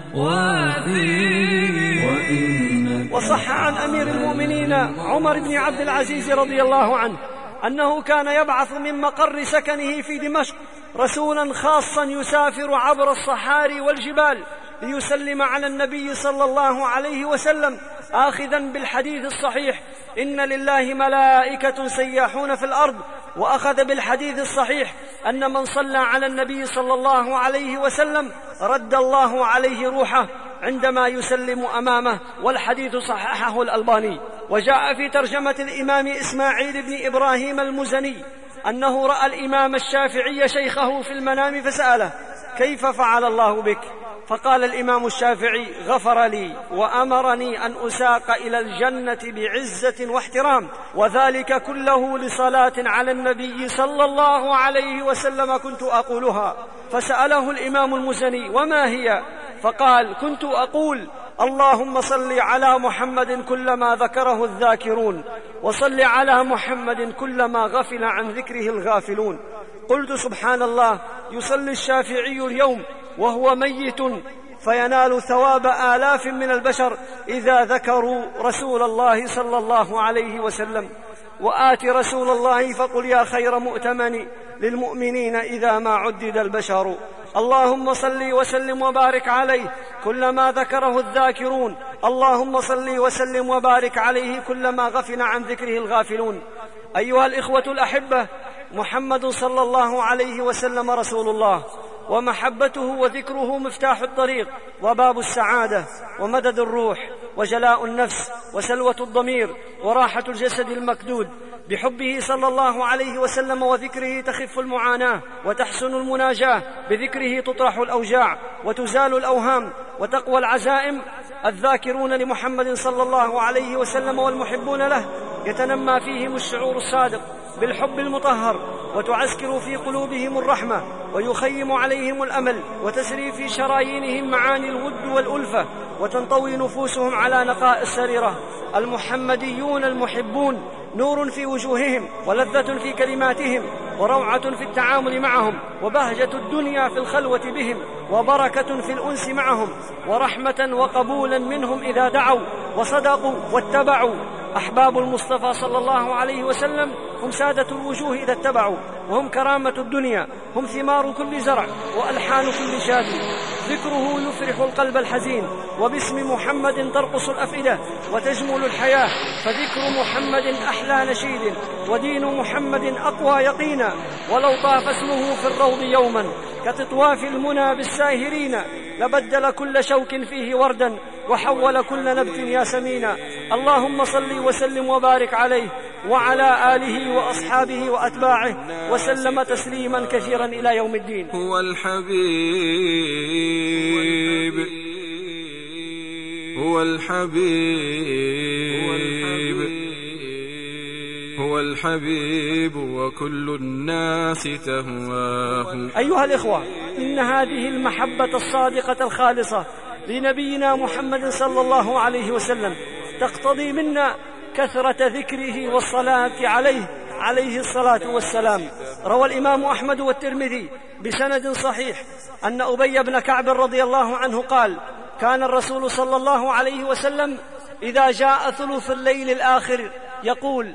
وفيه. وصح عن أمير المؤمنين عمر بن عبد العزيز رضي الله عنه أنه كان يبعث من مقر سكنه في دمشق رسولا خاصا يسافر عبر الصحاري والجبال ليسلم على النبي صلى الله عليه وسلم، آخذا بالحديث الصحيح إن لله ملائكة سياحون في الأرض، وأخذ بالحديث الصحيح أن من صلى على النبي صلى الله عليه وسلم رد الله عليه روحه عندما يسلم أمامه، والحديث صححه الألباني. وجاء في ترجمة الإمام إسماعيل بن إبراهيم المزني أنه رأى الإمام الشافعي شيخه في المنام فسأله: كيف فعل الله بك؟ فقال الإمام الشافعي: غفر لي وأمرني أن أساق إلى الجنة بعزة واحترام، وذلك كله لصلاة على النبي صلى الله عليه وسلم كنت أقولها. فسأله الإمام المزني: وما هي؟ فقال: كنت أقول اللهم صل على محمد كلما ذكره الذاكرون، وصل على محمد كلما غفل عن ذكره الغافلون. قلت: سبحان الله، يصلي الشافعي اليوم وهو ميت فينال ثواب آلاف من البشر إذا ذكروا رسول الله صلى الله عليه وسلم. وآت رسول الله فقل يا خير مؤتمن للمؤمنين إذا ما عدد البشر. اللهم صل وسلم وبارك عليه كلما ذكره الذاكرون، اللهم صل وسلم وبارك عليه كلما غفل عن ذكره الغافلون. أيها الإخوة الأحبة، محمد صلى الله عليه وسلم رسول الله، ومحبته وذكره مفتاح الطريق وباب السعادة ومدد الروح وجلاء النفس وسلوة الضمير وراحة الجسد المكدود. بحبه صلى الله عليه وسلم وذكره تخف المعاناة وتحسن المناجاة، بذكره تطرح الأوجاع وتزال الأوهام وتقوى العزائم. الذاكرون لمحمد صلى الله عليه وسلم والمحبون له يتنمى فيهم الشعور الصادق بالحب المطهر، وتعسكر في قلوبهم الرحمة، ويخيم عليهم الأمل، وتسري في شرايينهم معاني الود والألفة، وتنطوي نفوسهم على نقاء السريرة. المحمديون المحبون نور في وجوههم، ولذة في كلماتهم، وروعة في التعامل معهم، وبهجة الدنيا في الخلوة بهم، وبركة في الأنس معهم، ورحمة وقبولا منهم إذا دعوا وصدقوا واتبعوا. أحباب المصطفى صلى الله عليه وسلم هم سادة الوجوه إذا اتبعوا، وهم كرامة الدنيا، هم ثمار كل زرع وألحان كل شادي. ذكره يفرح القلب الحزين، وباسم محمد ترقص الأفئدة وتجمل الحياة، فذكر محمد أحلى نشيد، ودين محمد أقوى يقينا. ولو طاف اسمه في الروض يوما كتطواف المنى بالساهرين، لبدل كل شوك فيه وردا وحول كل نبت ياسمينا. اللهم صل وسلم وبارك عليه وعلى آله وأصحابه وأتباعه وسلم تسليما كثيرا إلى يوم الدين. هو الحبيب هو الحبيب هو الحبيب وكل الناس تهواه. أيها الإخوة، إن هذه المحبة الصادقة الخالصة لنبينا محمد صلى الله عليه وسلم تقتضي منا كثرة ذكره والصلاة عليه عليه الصلاة والسلام. روى الإمام أحمد والترمذي بسند صحيح أن أبي بن كعب رضي الله عنه قال: كان الرسول صلى الله عليه وسلم إذا جاء ثلث الليل الآخر يقول: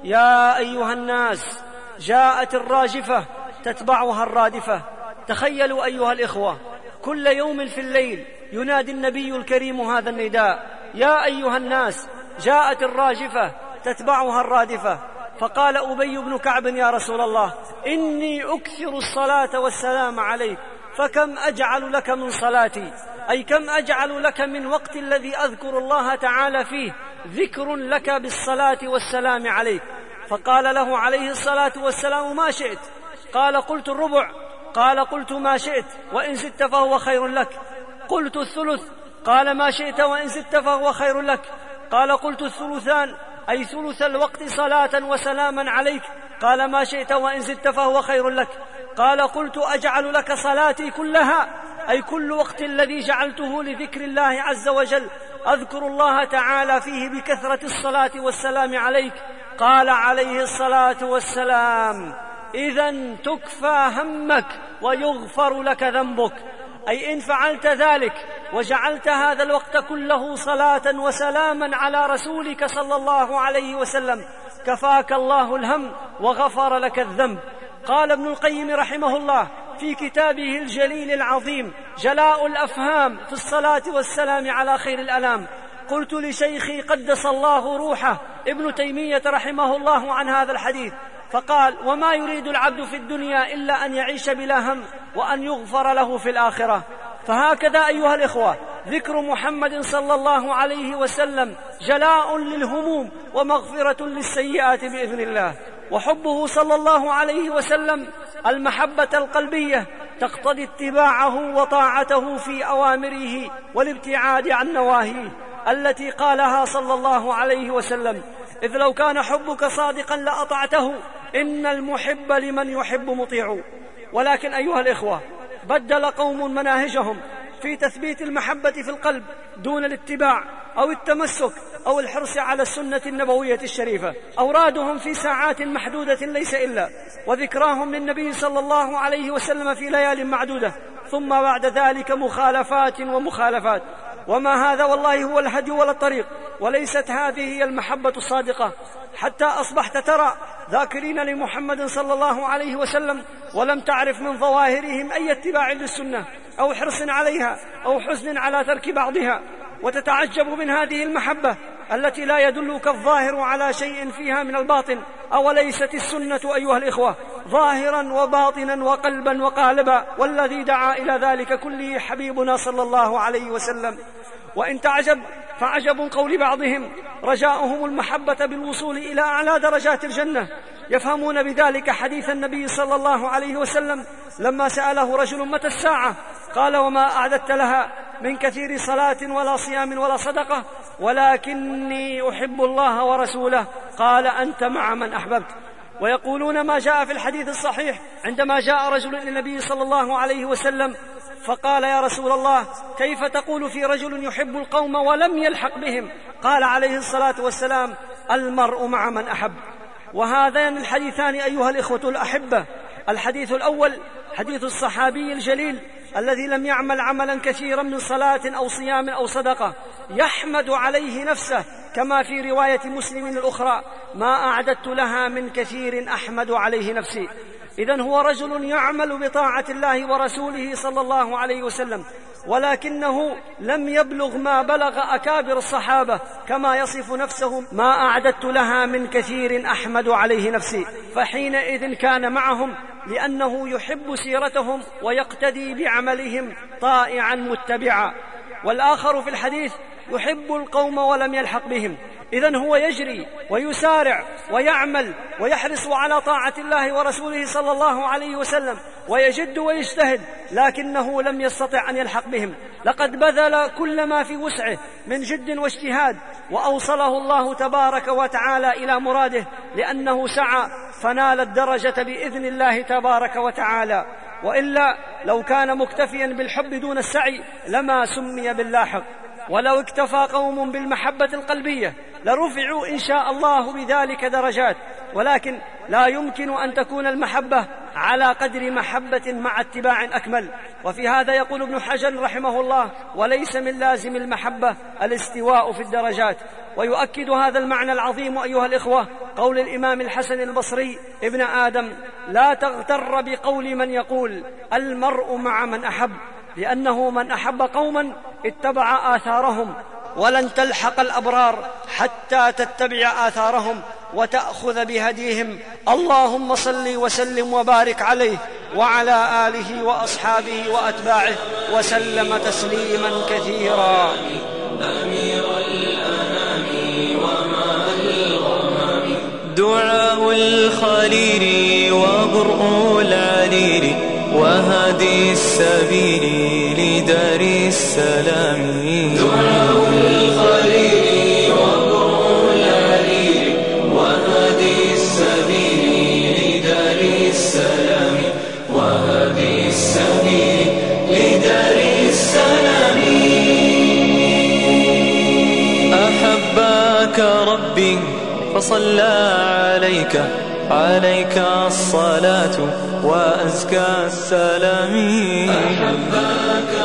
يا أيها الناس، جاءت الراجفة تتبعها الرادفة. تخيلوا أيها الإخوة، كل يوم في الليل ينادي النبي الكريم هذا النداء: يا أيها الناس، جاءت الراجفة تتبعها الرادفة. فقال أبي بن كعب: يا رسول الله، إني أكثر الصلاة والسلام عليك، فكم أجعل لك من صلاتي؟ أي كم أجعل لك من وقت الذي أذكر الله تعالى فيه ذكر لك بالصلاة والسلام عليك؟ فقال له عليه الصلاة والسلام: ما شئت. قال: قلت الربع. قال: قلت ما شئت، وإن زدت فهو خير لك. قلت الثلث. قال: ما شئت، وإن زدت فهو خير لك. قال: قلت الثلثان، أي ثلث الوقت صلاة وسلاما عليك. قال: ما شئت، وإن زدت فهو خير لك. قال: قلت أجعل لك صلاتي كلها، أي كل وقت الذي جعلته لذكر الله عز وجل أذكر الله تعالى فيه بكثرة الصلاة والسلام عليك. قال عليه الصلاة والسلام: إذن تكفى همك ويغفر لك ذنبك. أي إن فعلت ذلك وجعلت هذا الوقت كله صلاة وسلاما على رسولك صلى الله عليه وسلم كفاك الله الهم وغفر لك الذنب. قال ابن القيم رحمه الله في كتابه الجليل العظيم جلاء الأفهام في الصلاة والسلام على خير الأنام: قلت لشيخي قدس الله روحه ابن تيمية رحمه الله عن هذا الحديث، فقال: وما يريد العبد في الدنيا إلا أن يعيش بلا هم وأن يغفر له في الآخرة. فهكذا أيها الإخوة، ذكر محمد صلى الله عليه وسلم جلاء للهموم ومغفرة للسيئات بإذن الله. وحبه صلى الله عليه وسلم المحبة القلبية تقتضي اتباعه وطاعته في أوامره والابتعاد عن نواهيه التي قالها صلى الله عليه وسلم: إذ لو كان حبك صادقا لأطعته، إن المحب لمن يحب مطيع. ولكن أيها الإخوة، بدل قوم مناهجهم في تثبيت المحبة في القلب دون الاتباع أو التمسك أو الحرص على السنة النبوية الشريفة. أورادهم في ساعات محدودة ليس إلا وذكراهم للنبي صلى الله عليه وسلم في ليال معدودة، ثم بعد ذلك مخالفات ومخالفات. وما هذا والله هو الهدي ولا الطريق، وليست هذه هي المحبة الصادقة، حتى أصبحت ترى ذاكرين لمحمد صلى الله عليه وسلم ولم تعرف من ظواهرهم أي اتباع للسنة أو حرص عليها أو حزن على ترك بعضها، وتتعجب من هذه المحبة التي لا يدلك الظاهر على شيء فيها من الباطن. أوليست السنة أيها الإخوة ظاهرا وباطنا وقلبا وقالبا؟ والذي دعا إلى ذلك كله حبيبنا صلى الله عليه وسلم. وإن تعجب فعجب قول بعضهم رجاؤهم المحبة بالوصول إلى أعلى درجات الجنة، يفهمون بذلك حديث النبي صلى الله عليه وسلم لما سأله رجل: متى الساعة؟ قال: وما أعددت لها من كثير صلاة ولا صيام ولا صدقة؟ ولكني أحب الله ورسوله. قال: أنت مع من أحببت. ويقولون ما جاء في الحديث الصحيح عندما جاء رجل للنبي صلى الله عليه وسلم فقال: يا رسول الله، كيف تقول في رجل يحب القوم ولم يلحق بهم؟ قال عليه الصلاة والسلام: المرء مع من أحب. وهذان الحديثان أيها الإخوة الأحبة، الحديث الأول حديث الصحابي الجليل الذي لم يعمل عملا كثيرا من صلاة أو صيام أو صدقة يحمد عليه نفسه، كما في رواية مسلم الأخرى: ما أعددت لها من كثير أحمد عليه نفسي. إذن هو رجل يعمل بطاعة الله ورسوله صلى الله عليه وسلم ولكنه لم يبلغ ما بلغ أكابر الصحابة، كما يصف نفسه: ما أعددت لها من كثير أحمد عليه نفسي. فحينئذ كان معهم لأنه يحب سيرتهم ويقتدي بعملهم طائعا متبعا. والآخر في الحديث يحب القوم ولم يلحق بهم، إذن هو يجري ويسارع ويعمل ويحرص على طاعة الله ورسوله صلى الله عليه وسلم ويجد ويجتهد، لكنه لم يستطع أن يلحق بهم. لقد بذل كل ما في وسعه من جد واجتهاد، وأوصله الله تبارك وتعالى إلى مراده، لأنه سعى فنال الدرجة بإذن الله تبارك وتعالى. وإلا لو كان مكتفيا بالحب دون السعي لما سمي باللاحق. ولو اكتفى قوم بالمحبة القلبية لرفعوا إن شاء الله بذلك درجات، ولكن لا يمكن أن تكون المحبة على قدر محبة مع اتباع أكمل. وفي هذا يقول ابن حجر رحمه الله: وليس من لازم المحبة الاستواء في الدرجات. ويؤكد هذا المعنى العظيم أيها الإخوة قول الإمام الحسن البصري: ابن آدم لا تغتر بقول من يقول المرء مع من أحب، لأنه من أحب قوما اتبع آثارهم، ولن تلحق الأبرار حتى تتبع آثارهم وتأخذ بهديهم. اللهم صل وسلم وبارك عليه وعلى آله وأصحابه وأتباعه وسلم تسليما كثيرا. أمير الأنام وما الغمام، دعاء الخليل وبرء العليل، وهدي السبيل لدار السلام. دعاء الخليل وبرء العليل، وهدي السبيل لدار السلام، وهدي السبيل لدار السلام. أحبك ربي فصلى عليك، عليك الصلاة وأزكى السلام. أحبك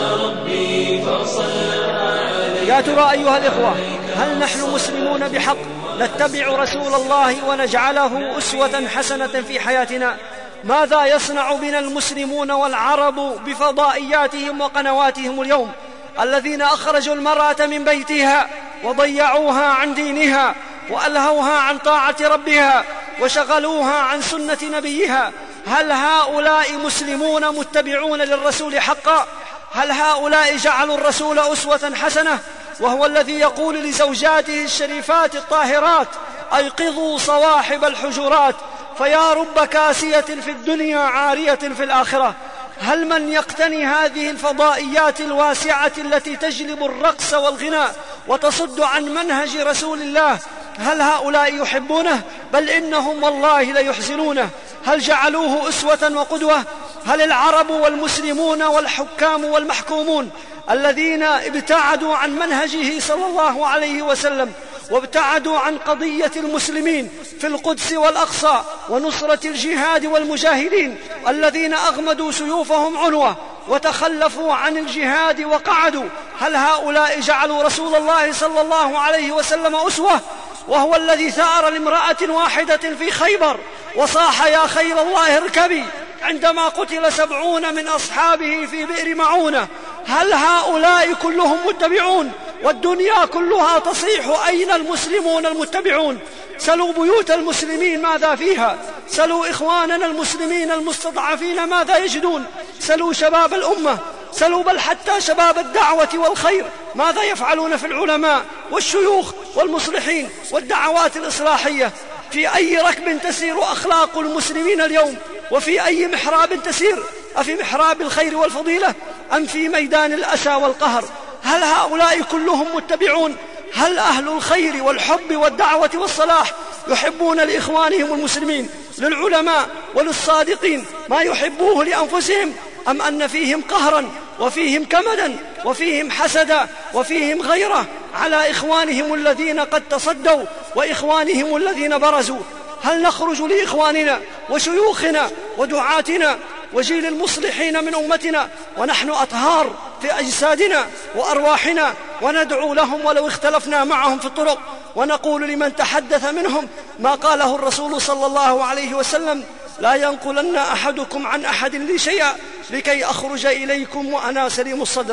ربي فصلى عليك. يا ترى أيها الإخوة، هل نحن مسلمون بحق نتبع رسول الله ونجعله أسوة حسنة في حياتنا؟ ماذا يصنع بنا المسلمون والعرب بفضائياتهم وقنواتهم اليوم، الذين أخرجوا المرأة من بيتها وضيعوها عن دينها وألهوها عن طاعة ربها وشغلوها عن سنة نبيها؟ هل هؤلاء مسلمون متبعون للرسول حقا؟ هل هؤلاء جعلوا الرسول أسوة حسنة، وهو الذي يقول لزوجاته الشريفات الطاهرات: أيقظوا صواحب الحجرات فيا رب كاسية في الدنيا عارية في الآخرة؟ هل من يقتني هذه الفضائيات الواسعة التي تجلب الرقص والغناء وتصد عن منهج رسول الله، هل هؤلاء يحبونه؟ بل إنهم والله ليحزنونه. هل جعلوه أسوة وقدوة؟ هل العرب والمسلمون والحكام والمحكومون الذين ابتعدوا عن منهجه صلى الله عليه وسلم وابتعدوا عن قضية المسلمين في القدس والأقصى ونصرة الجهاد والمجاهدين، الذين أغمدوا سيوفهم عنوة وتخلفوا عن الجهاد وقعدوا، هل هؤلاء جعلوا رسول الله صلى الله عليه وسلم أسوة؟ وهو الذي ثار لامرأة واحدة في خيبر وصاح: يا خيل الله اركبي، عندما قتل سبعون من أصحابه في بئر معونة. هل هؤلاء كلهم متبعون؟ والدنيا كلها تصيح: أين المسلمون المتبعون؟ سلوا بيوت المسلمين ماذا فيها، سلوا إخواننا المسلمين المستضعفين ماذا يجدون، سلوا شباب الأمة، سلوا بل حتى شباب الدعوة والخير ماذا يفعلون في العلماء والشيوخ والمصلحين والدعوات الإصلاحية. في أي ركب تسير أخلاق المسلمين اليوم؟ وفي أي محراب تسير؟ أفي محراب الخير والفضيلة أم في ميدان الأسى والقهر؟ هل هؤلاء كلهم متبعون؟ هل أهل الخير والحب والدعوة والصلاح يحبون لإخوانهم المسلمين، للعلماء وللصادقين ما يحبوه لأنفسهم، أم أن فيهم قهرا وفيهم كمدا وفيهم حسدا وفيهم غيرة على إخوانهم الذين قد تصدوا وإخوانهم الذين برزوا؟ هل نخرج لإخواننا وشيوخنا ودعاتنا وجيل المصلحين من أمتنا ونحن أطهار في أجسادنا وأرواحنا وندعو لهم ولو اختلفنا معهم في الطرق، ونقول لمن تحدث منهم ما قاله الرسول صلى الله عليه وسلم: لا ينقلن أحدكم عن أحد لي شيئا لكي أخرج إليكم وأنا سليم الصدر؟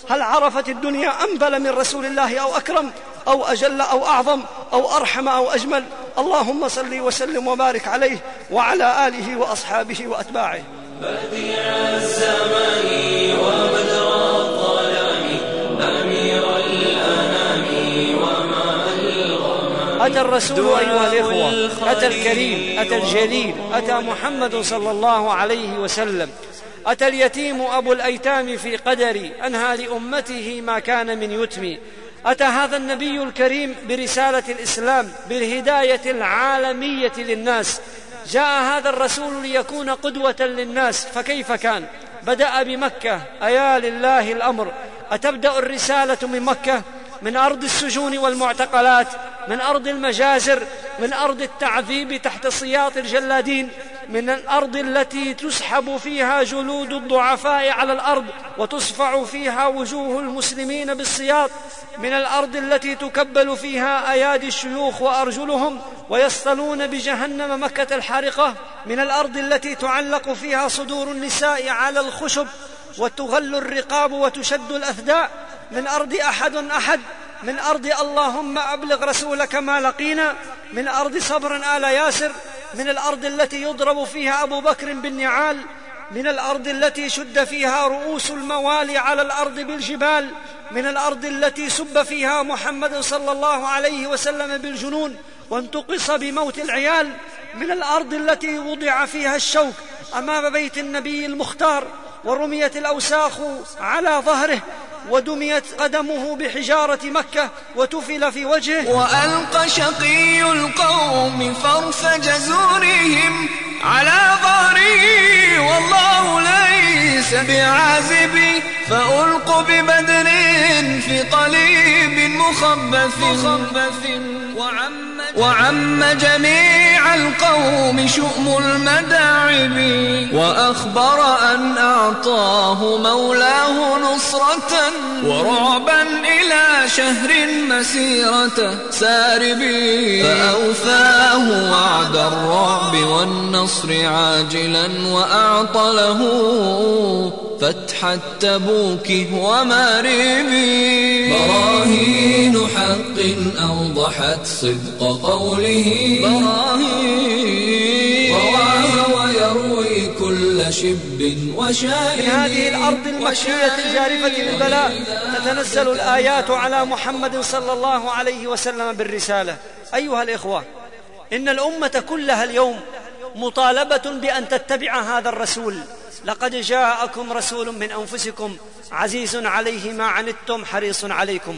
هل عرفت الدنيا أنبل من رسول الله أو أكرم أو أجل أو أعظم أو أرحم أو أجمل؟ اللهم صل وسلم وبارك عليه وعلى آله وأصحابه وأتباعه. بديع الزمان وبدر الظلام أمير الأنام وماء الغمام. أتى الرسول أيها الإخوة، أتى الكريم، أتى الجليل، أتى محمد صلى الله عليه وسلم، أتى اليتيم أبو الأيتام في قدري أنهى لأمته ما كان من يتم. أتى هذا النبي الكريم برسالة الإسلام بالهداية العالمية للناس. جاء هذا الرسول ليكون قدوة للناس، فكيف كان؟ بدأ بمكة. أيا لله الأمر، أتبدأ الرسالة من مكة؟ من أرض السجون والمعتقلات، من أرض المجازر، من أرض التعذيب تحت سياط الجلادين، من الأرض التي تسحب فيها جلود الضعفاء على الأرض وتصفع فيها وجوه المسلمين بالسياط، من الأرض التي تكبل فيها أيادي الشيوخ وأرجلهم ويصطلون بجهنم مكة الحارقة، من الأرض التي تعلق فيها صدور النساء على الخشب وتغل الرقاب وتشد الأثداء، من أرض أحد أحد، من أرض اللهم أبلغ رسولك ما لقينا، من أرض صبر آل ياسر، من الأرض التي يضرب فيها أبو بكر بالنعال، من الأرض التي شد فيها رؤوس الموالي على الأرض بالجبال، من الأرض التي سب فيها محمد صلى الله عليه وسلم بالجنون وانتقص بموت العيال، من الأرض التي وضع فيها الشوك أمام بيت النبي المختار ورميت الأوساخ على ظهره ودميت قدمه بحجارة مكة وتفل في وجهه، وألقى شقي القوم فرف جزورهم على ظهري والله ليس بعازبي، فألقوا ببدر في قليب مخبث وعم جميع القوم شؤم المداعب، وأخبر أن أعطاه مولاه نصرة ورعبا إلى شهر مسيرة ساربي، فأوفاه وعد الرعب والنصر عاجلا وأعطى له فتح التبوك وماربي. براهين حق أوضحت صدق قوله، براهين رواه ويروي كل شب وشائب. من هذه الأرض المكية الجارفة للبلاء تتنزل الآيات على محمد صلى الله عليه وسلم بالرسالة. أيها الإخوة، إن الأمة كلها اليوم مطالبة بأن تتبع هذا الرسول. لقد جاءكم رسول من أنفسكم عزيز عليه ما عنتم حريص عليكم.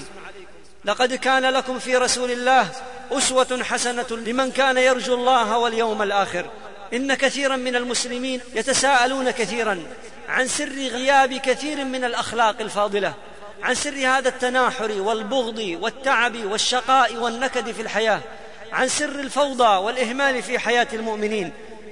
لقد كان لكم في رسول الله أسوة حسنة لمن كان يرجو الله واليوم الآخر. إن كثيرا من المسلمين يتساءلون كثيرا عن سر غياب كثير من الأخلاق الفاضلة، عن سر هذا التناحر والبغض والتعب والشقاء والنكد في الحياة، عن سر الفوضى والإهمال في حياة المؤمنين.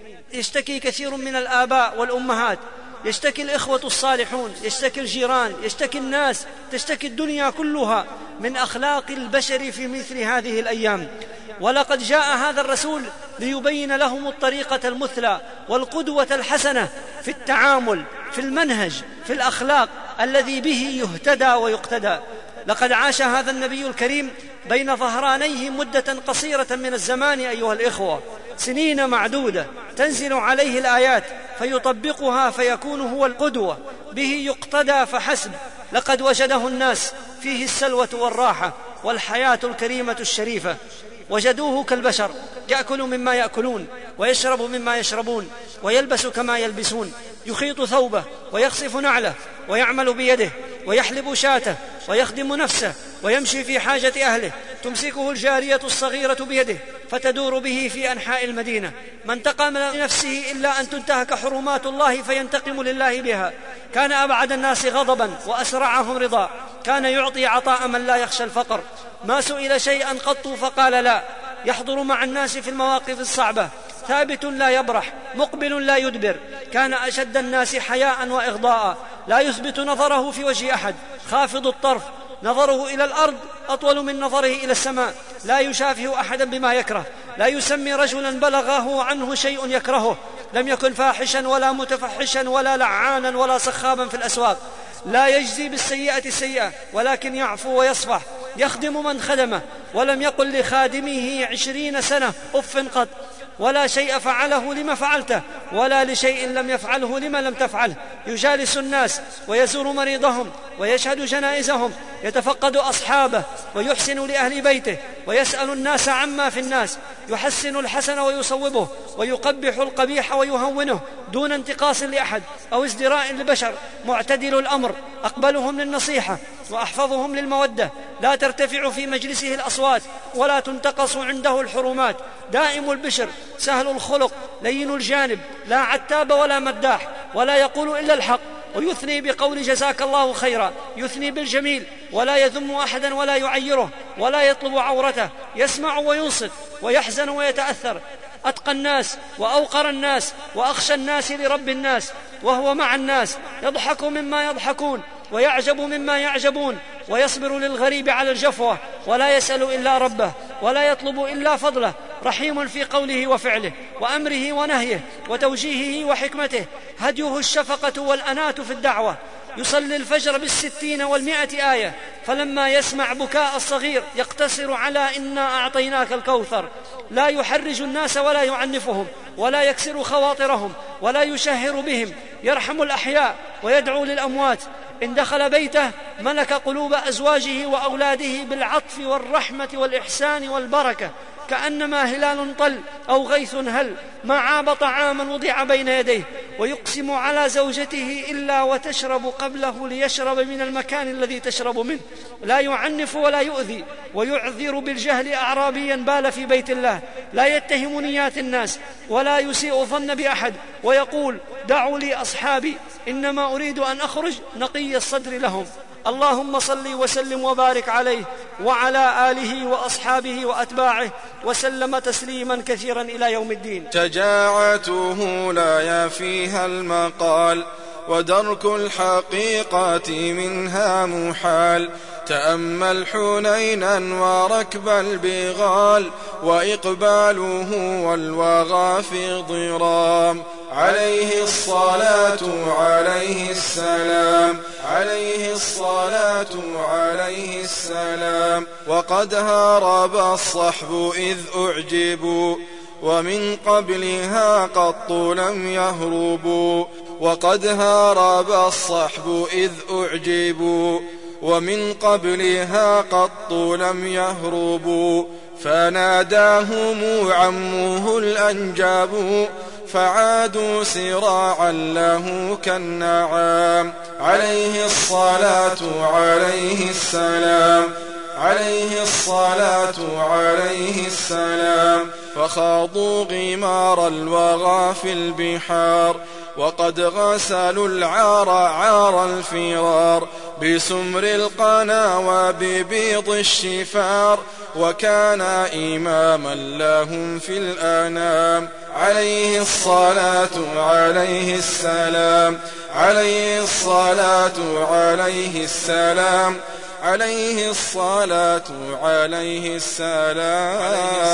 يشتكي كثير من الآباء والأمهات، يشتكي الإخوة الصالحون، يشتكي الجيران، يشتكي الناس، تشتكي الدنيا كلها من أخلاق البشر في مثل هذه الأيام. ولقد جاء هذا الرسول ليبين لهم الطريقة المثلى والقدوة الحسنة في التعامل، في المنهج، في الأخلاق الذي به يهتدى ويقتدى. لقد عاش هذا النبي الكريم بين ظهرانيه مدة قصيرة من الزمان أيها الإخوة، سنين معدودة، تنزل عليه الآيات فيطبقها فيكون هو القدوة، به يقتدى فحسب. لقد وجده الناس فيه السلوة والراحة والحياة الكريمة الشريفة، وجدوه كالبشر، يأكل مما يأكلون ويشرب مما يشربون ويلبس كما يلبسون، يخيط ثوبه ويخصف نعله ويعمل بيده ويحلب شاته ويخدم نفسه ويمشي في حاجة أهله، تمسكه الجارية الصغيرة بيده فتدور به في أنحاء المدينة. ما انتقم لنفسه إلا أن تنتهك حرمات الله فينتقم لله بها. كان أبعد الناس غضبا وأسرعهم رضا، كان يعطي عطاء من لا يخشى الفقر، ما سئل شيئا قط فقال لا، يحضر مع الناس في المواقف الصعبة، ثابت لا يبرح، مقبل لا يدبر. كان أشد الناس حياء وإغضاء، لا يثبت نظره في وجه أحد، خافض الطرف، نظره إلى الأرض أطول من نظره إلى السماء، لا يشافه أحدا بما يكره، لا يسمي رجلا بلغه عنه شيء يكرهه، لم يكن فاحشا ولا متفحشا ولا لعانا ولا صخابا في الأسواق، لا يجزي بالسيئة السيئة ولكن يعفو ويصفح، يخدم من خدمه ولم يقل لخادمه عشرين سنة أف قط، ولا شيء فعله لما فعلته، ولا لشيء لم يفعله لما لم تفعله. يجالس الناس ويزور مريضهم ويشهد جنائزهم، يتفقد أصحابه ويحسن لأهل بيته، ويسأل الناس عما في الناس، يحسن الحسن ويصوبه، ويقبح القبيح ويهونه دون انتقاص لأحد أو ازدراء لبشر. معتدل الأمر، أقبلهم للنصيحة وأحفظهم للمودة، لا ترتفع في مجلسه الأصوات ولا تنتقص عنده الحرمات. دائم البشر، سهل الخلق، لين الجانب، لا عتاب ولا مداح، ولا يقول إلا الحق، ويثني بقول جزاك الله خيرا، يثني بالجميل ولا يذم أحدا ولا يعيره ولا يطلب عورته، يسمع وينصت ويحزن ويتأثر. أتقى الناس وأوقر الناس وأخشى الناس لرب الناس، وهو مع الناس يضحك مما يضحكون ويعجب مما يعجبون، ويصبر للغريب على الجفوة، ولا يسأل إلا ربه ولا يطلب إلا فضله. رحيم في قوله وفعله وأمره ونهيه وتوجيهه وحكمته. هديه الشفقة والأناة في الدعوة. يصلي الفجر بالستين والمئة آية، فلما يسمع بكاء الصغير يقتصر على إنا أعطيناك الكوثر. لا يحرج الناس ولا يعنفهم ولا يكسر خواطرهم ولا يشهر بهم. يرحم الأحياء ويدعو للأموات. إن دخل بيته ملك قلوب أزواجه وأولاده بالعطف والرحمة والإحسان والبركة، كأنما هلال طل أو غيث هل. ما عاب طعاما وضع بين يديه، ويقسم على زوجته إلا وتشرب قبله ليشرب من المكان الذي تشرب منه. لا يعنف ولا يؤذي، ويعذر بالجهل أعرابيا بال في بيت الله. لا يتهم نيات الناس ولا يسيء ظن بأحد، ويقول دعوا لي أصحابي إنما أريد أن أخرج نقي الصدر لهم. اللهم صل وسلم وبارك عليه وعلى آله وأصحابه وأتباعه وسلم تسليما كثيرا إلى يوم الدين. شجاعته لا يفيها المقال، ودرك الحقيقة منها محال. تأمل حنينا وركب البغال، وإقباله والوغى في ضرام. عليه الصلاة عليه السلام، عليه الصلاة عليه السلام. وقد هرب الصحب إذ أعجبوا، ومن قبلها قط لم يهربوا. وقد هرب الصحب إذ أعجبوا، ومن قبلها قط لم يهربوا. فناداهم عمه الأنجاب، فعادوا سراعا له كالنعام. عليه الصلاة عليه السلام، عليه الصلاة عليه السلام. فخاضوا غمار الوغى في البحار، وقد غسلوا العار عار الفرار. بسمر القنا وببيض الشفار، وكان إماما لهم في الأنام. عليه الصلاة عليه السلام، عليه الصلاة عليه السلام، عليه الصلاة عليه السلام.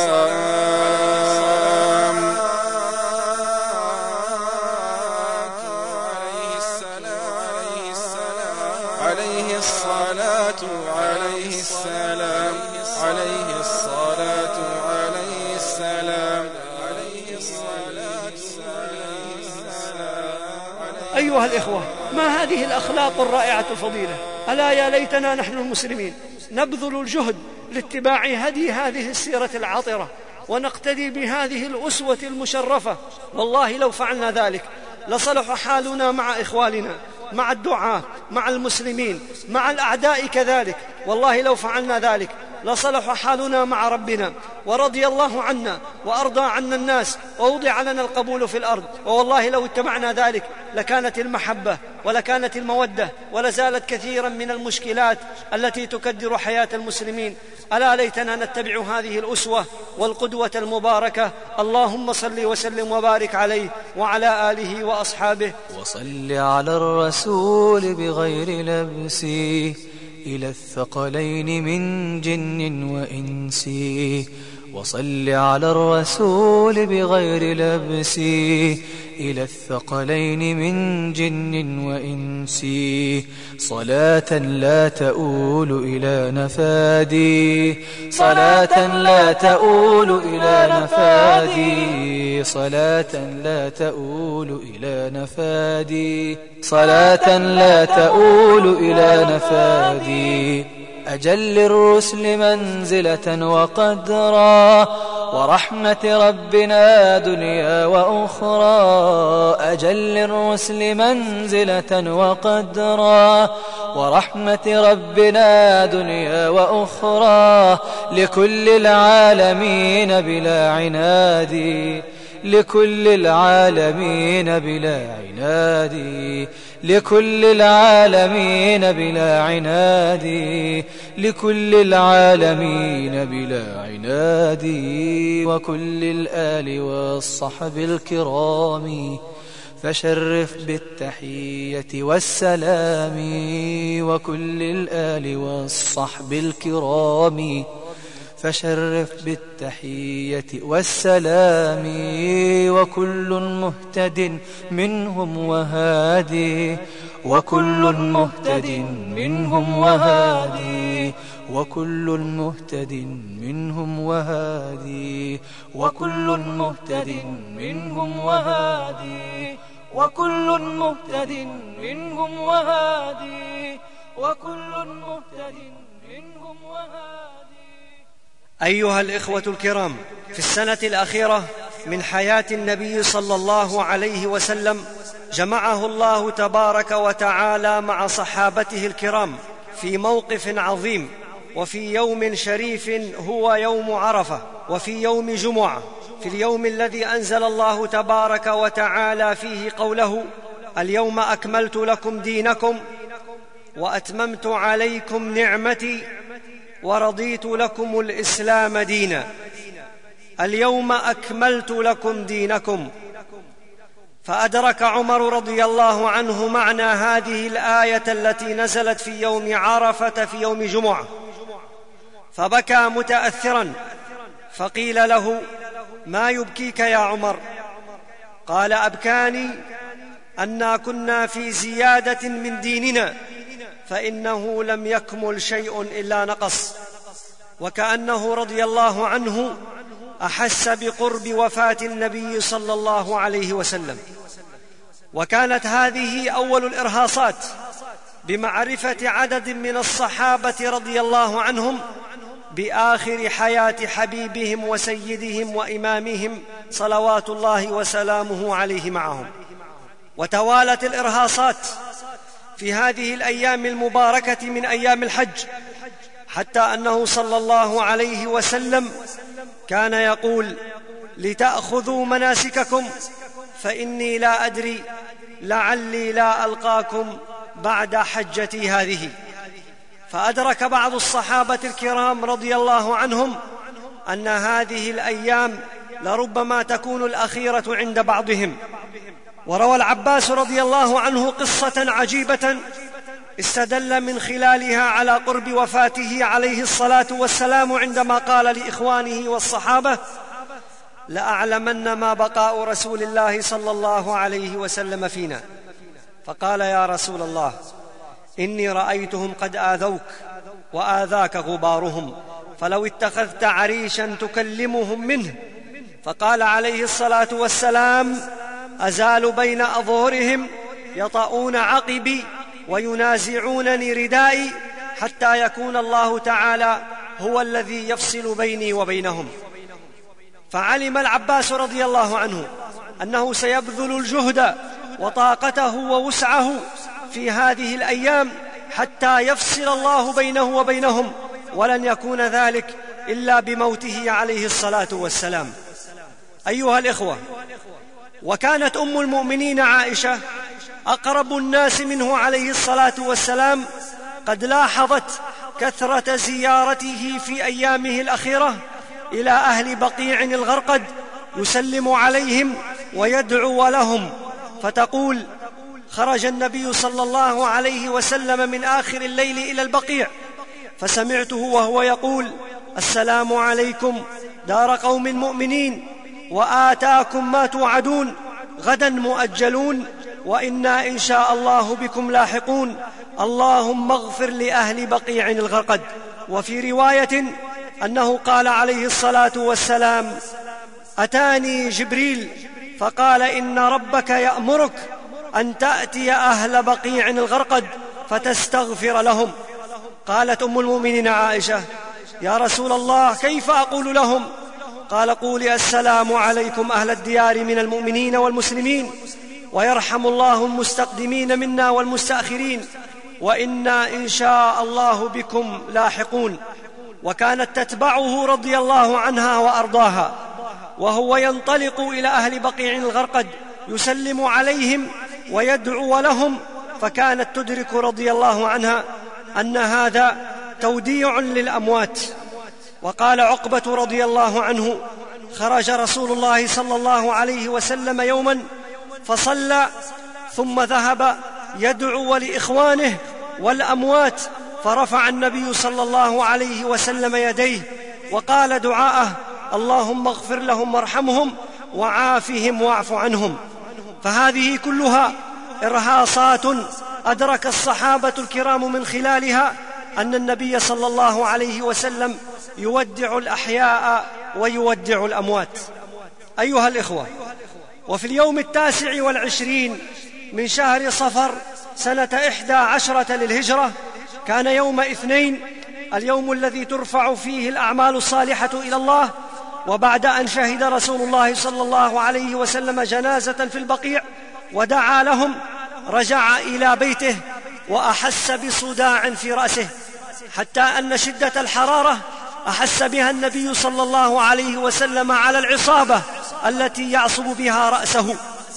عليه الصلاة عليه السلام، عليه الصلاة عليه السلام، عليه الصلاة عليه السلام. أيها الإخوة، ما هذه الأخلاق الرائعة الفضيلة؟ ألا يا ليتنا نحن المسلمين نبذل الجهد لاتباع هدي هذه السيرة العطرة، ونقتدي بهذه الأسوة المشرفة. والله لو فعلنا ذلك لصلح حالنا مع إخواننا، مع الدعاة، مع المسلمين، مع الأعداء كذلك. والله لو فعلنا ذلك لصلح حالنا مع ربنا، ورضي الله عنا وأرضى عنا الناس، ووضع لنا القبول في الأرض. ووالله لو اتبعنا ذلك لكانت المحبة ولكانت المودة، ولزالت كثيرا من المشكلات التي تكدر حياة المسلمين. ألا ليتنا نتبع هذه الأسوة والقدوة المباركة. اللهم صل وسلم وبارك عليه وعلى آله وأصحابه. وصل على الرسول بغير لبس إلى الثقلين من جن وإنس، وصل على الرسول بغير لبس إلى الثقلين من جن وإنس صلاة لا تؤول إلى نفادي صلاة لا تؤول إلى نفادي صلاة لا تؤول إلى نفادي صلاة لا تؤول إلى نفادي أجل الرسل منزلة وقدرا ورحمة ربنا دنيا وأخرى أجل الرسل منزلة وقدرا ورحمة ربنا دنيا وأخرى لكل العالمين بلا عناد لكل العالمين بلا عناد لكل العالمين بلا عناد لكل العالمين بلا عناد وكل الآل والصحب الكرام فشرف بالتحية والسلام وكل الآل والصحب الكرام فشرف بالتحية والسلام وكل مهتد منهم وهادي وكل مهتد منهم وهادي وكل مهتد منهم وهادي وكل مهتد منهم وهادي وكل مهتد منهم وهادي وكل مهتد منهم وهادي. أيها الإخوة الكرام، في السنة الأخيرة من حياة النبي صلى الله عليه وسلم جمعه الله تبارك وتعالى مع صحابته الكرام في موقف عظيم وفي يوم شريف هو يوم عرفة وفي يوم جمعة، في اليوم الذي أنزل الله تبارك وتعالى فيه قوله: اليوم أكملت لكم دينكم وأتممت عليكم نعمتي ورضيت لكم الإسلام دينا. اليوم أكملت لكم دينكم. فأدرك عمر رضي الله عنه معنى هذه الآية التي نزلت في يوم عرفة في يوم جمعة، فبكى متأثرا، فقيل له: ما يبكيك يا عمر؟ قال: أبكاني أنا كنا في زيادة من ديننا فإنه لم يكمل شيء إلا نقص. وكأنه رضي الله عنه أحس بقرب وفاة النبي صلى الله عليه وسلم. وكانت هذه أول الإرهاصات بمعرفة عدد من الصحابة رضي الله عنهم بآخر حياة حبيبهم وسيدهم وإمامهم صلوات الله وسلامه عليه معهم. وتوالت الإرهاصات في هذه الأيام المباركة من أيام الحج، حتى أنه صلى الله عليه وسلم كان يقول: لتأخذوا مناسككم فإني لا أدري لعلي لا ألقاكم بعد حجتي هذه. فأدرك بعض الصحابة الكرام رضي الله عنهم أن هذه الأيام لربما تكون الأخيرة عند بعضهم. وروى العباس رضي الله عنه قصة عجيبة استدل من خلالها على قرب وفاته عليه الصلاة والسلام عندما قال لإخوانه والصحابة: لأعلمن ما بقاء رسول الله صلى الله عليه وسلم فينا. فقال: يا رسول الله، إني رأيتهم قد آذوك وآذاك غبارهم، فلو اتخذت عريشا تكلمهم منه. فقال عليه الصلاة والسلام: أزال بين أظهرهم يطؤون عقبي وينازعونني ردائي حتى يكون الله تعالى هو الذي يفصل بيني وبينهم. فعلم العباس رضي الله عنه أنه سيبذل الجهد وطاقته ووسعه في هذه الأيام حتى يفصل الله بينه وبينهم، ولن يكون ذلك إلا بموته عليه الصلاة والسلام. أيها الإخوة، وكانت أم المؤمنين عائشة أقرب الناس منه عليه الصلاة والسلام قد لاحظت كثرة زيارته في أيامه الأخيرة إلى أهل بقيع الغرقد، يسلم عليهم ويدعو لهم، فتقول: خرج النبي صلى الله عليه وسلم من آخر الليل إلى البقيع، فسمعته وهو يقول: السلام عليكم دار قوم مؤمنين وآتاكم ما توعدون غدا مؤجلون وإنا إن شاء الله بكم لاحقون اللهم اغفر لأهل بقيع الغرقد. وفي رواية أنه قال عليه الصلاة والسلام: أتاني جبريل فقال إن ربك يأمرك أن تأتي أهل بقيع الغرقد فتستغفر لهم. قالت أم المؤمنين عائشة: يا رسول الله كيف أقول لهم؟ قال: قولي السلام عليكم أهل الديار من المؤمنين والمسلمين ويرحم الله المستقدمين منا والمستأخرين وإنا إن شاء الله بكم لاحقون. وكانت تتبعه رضي الله عنها وأرضاها وهو ينطلق إلى أهل بقيع الغرقد يسلم عليهم ويدعو لهم، فكانت تدرك رضي الله عنها أن هذا توديع للأموات. وقال عقبة رضي الله عنه: خرج رسول الله صلى الله عليه وسلم يوما فصلى ثم ذهب يدعو لإخوانه والأموات، فرفع النبي صلى الله عليه وسلم يديه وقال دعاءه: اللهم اغفر لهم وارحمهم وعافهم واعف عنهم. فهذه كلها إرهاصات أدرك الصحابة الكرام من خلالها أن النبي صلى الله عليه وسلم يودع الأحياء ويودع الأموات. أيها الإخوة، وفي اليوم التاسع والعشرين من شهر صفر سنة إحدى عشرة للهجرة كان يوم اثنين، اليوم الذي ترفع فيه الأعمال الصالحة إلى الله. وبعد أن شهد رسول الله صلى الله عليه وسلم جنازة في البقيع ودعا لهم، رجع إلى بيته وأحس بصداع في رأسه، حتى أن شدة الحرارة أحس بها النبي صلى الله عليه وسلم على العصابة التي يعصب بها رأسه.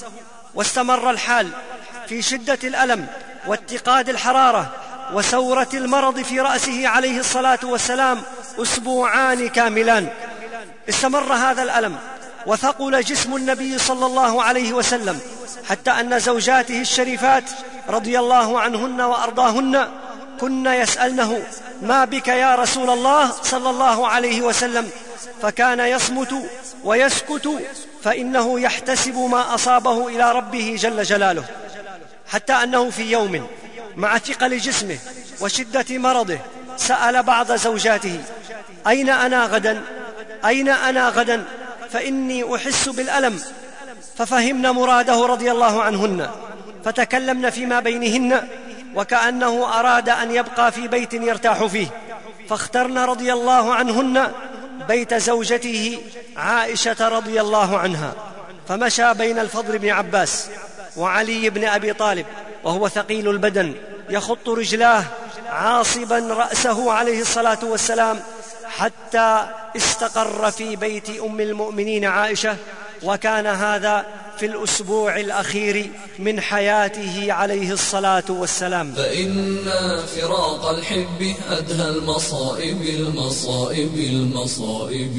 واستمر الحال في شدة الألم واتقاد الحرارة وسورة المرض في رأسه عليه الصلاة والسلام أسبوعان كاملان. استمر هذا الألم وثقل جسم النبي صلى الله عليه وسلم، حتى أن زوجاته الشريفات رضي الله عنهن وأرضاهن كن يسألنه: ما بك يا رسول الله صلى الله عليه وسلم؟ فكان يصمت ويسكت، فإنه يحتسب ما أصابه إلى ربه جل جلاله. حتى أنه في يوم مع ثقل جسمه وشدة مرضه سأل بعض زوجاته: أين أنا غدا؟ أين أنا غدا؟ فإني أحس بالألم. ففهمن مراده رضي الله عنهن، فتكلمن فيما بينهن وكأنه أراد أن يبقى في بيت يرتاح فيه، فاخترن رضي الله عنهن بيت زوجته عائشة رضي الله عنها. فمشى بين الفضل بن عباس وعلي بن أبي طالب وهو ثقيل البدن يخط رجلاه عاصبا رأسه عليه الصلاة والسلام، حتى استقر في بيت أم المؤمنين عائشة. وكان هذا في الأسبوع الأخير من حياته عليه الصلاة والسلام. فإن فراق الحب أدهى المصائب المصائب المصائب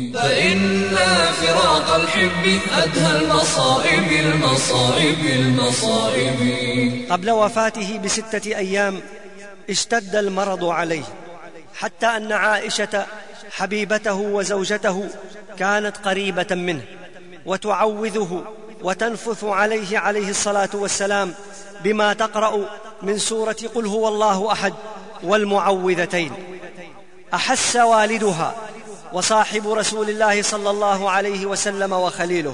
فإن فراق الحب أدهى المصائب المصائب المصائب. قبل وفاته بستة أيام اشتد المرض عليه، حتى أن عائشة حبيبته وزوجته كانت قريبة منه وتعوذه وتنفث عليه عليه الصلاة والسلام بما تقرأ من سورة قل هو الله أحد والمعوذتين. أحس والدها وصاحب رسول الله صلى الله عليه وسلم وخليله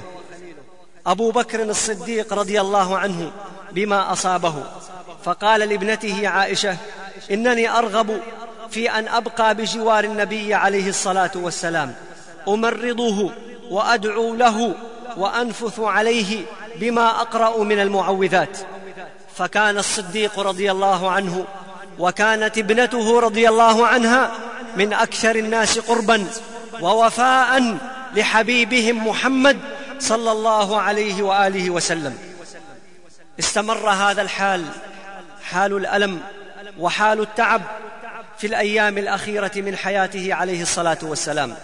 أبو بكر الصديق رضي الله عنه بما أصابه، فقال لابنته عائشة: إنني أرغب في أن أبقى بجوار النبي عليه الصلاة والسلام، أمرضه وأدعو له وأنفث عليه بما أقرأ من المعوذات. فكان الصديق رضي الله عنه وكانت ابنته رضي الله عنها من أكثر الناس قربا ووفاء لحبيبهم محمد صلى الله عليه وآله وسلم. استمر هذا الحال، حال الألم وحال التعب، في الأيام الأخيرة من حياته عليه الصلاة والسلام.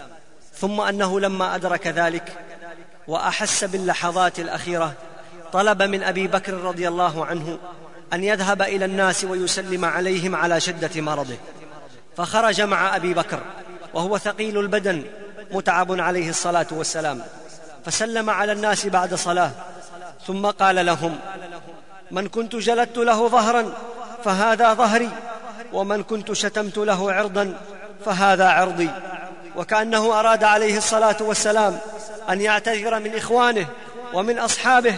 ثم أنه لما أدرك ذلك وأحس باللحظات الأخيرة طلب من أبي بكر رضي الله عنه أن يذهب إلى الناس ويسلم عليهم على شدة مرضه، فخرج مع أبي بكر وهو ثقيل البدن متعب عليه الصلاة والسلام، فسلم على الناس بعد صلاة ثم قال لهم: من كنت جلدت له ظهرا فهذا ظهري، ومن كنت شتمت له عرضا فهذا عرضي. وكأنه أراد عليه الصلاة والسلام أن يعتذر من إخوانه ومن أصحابه،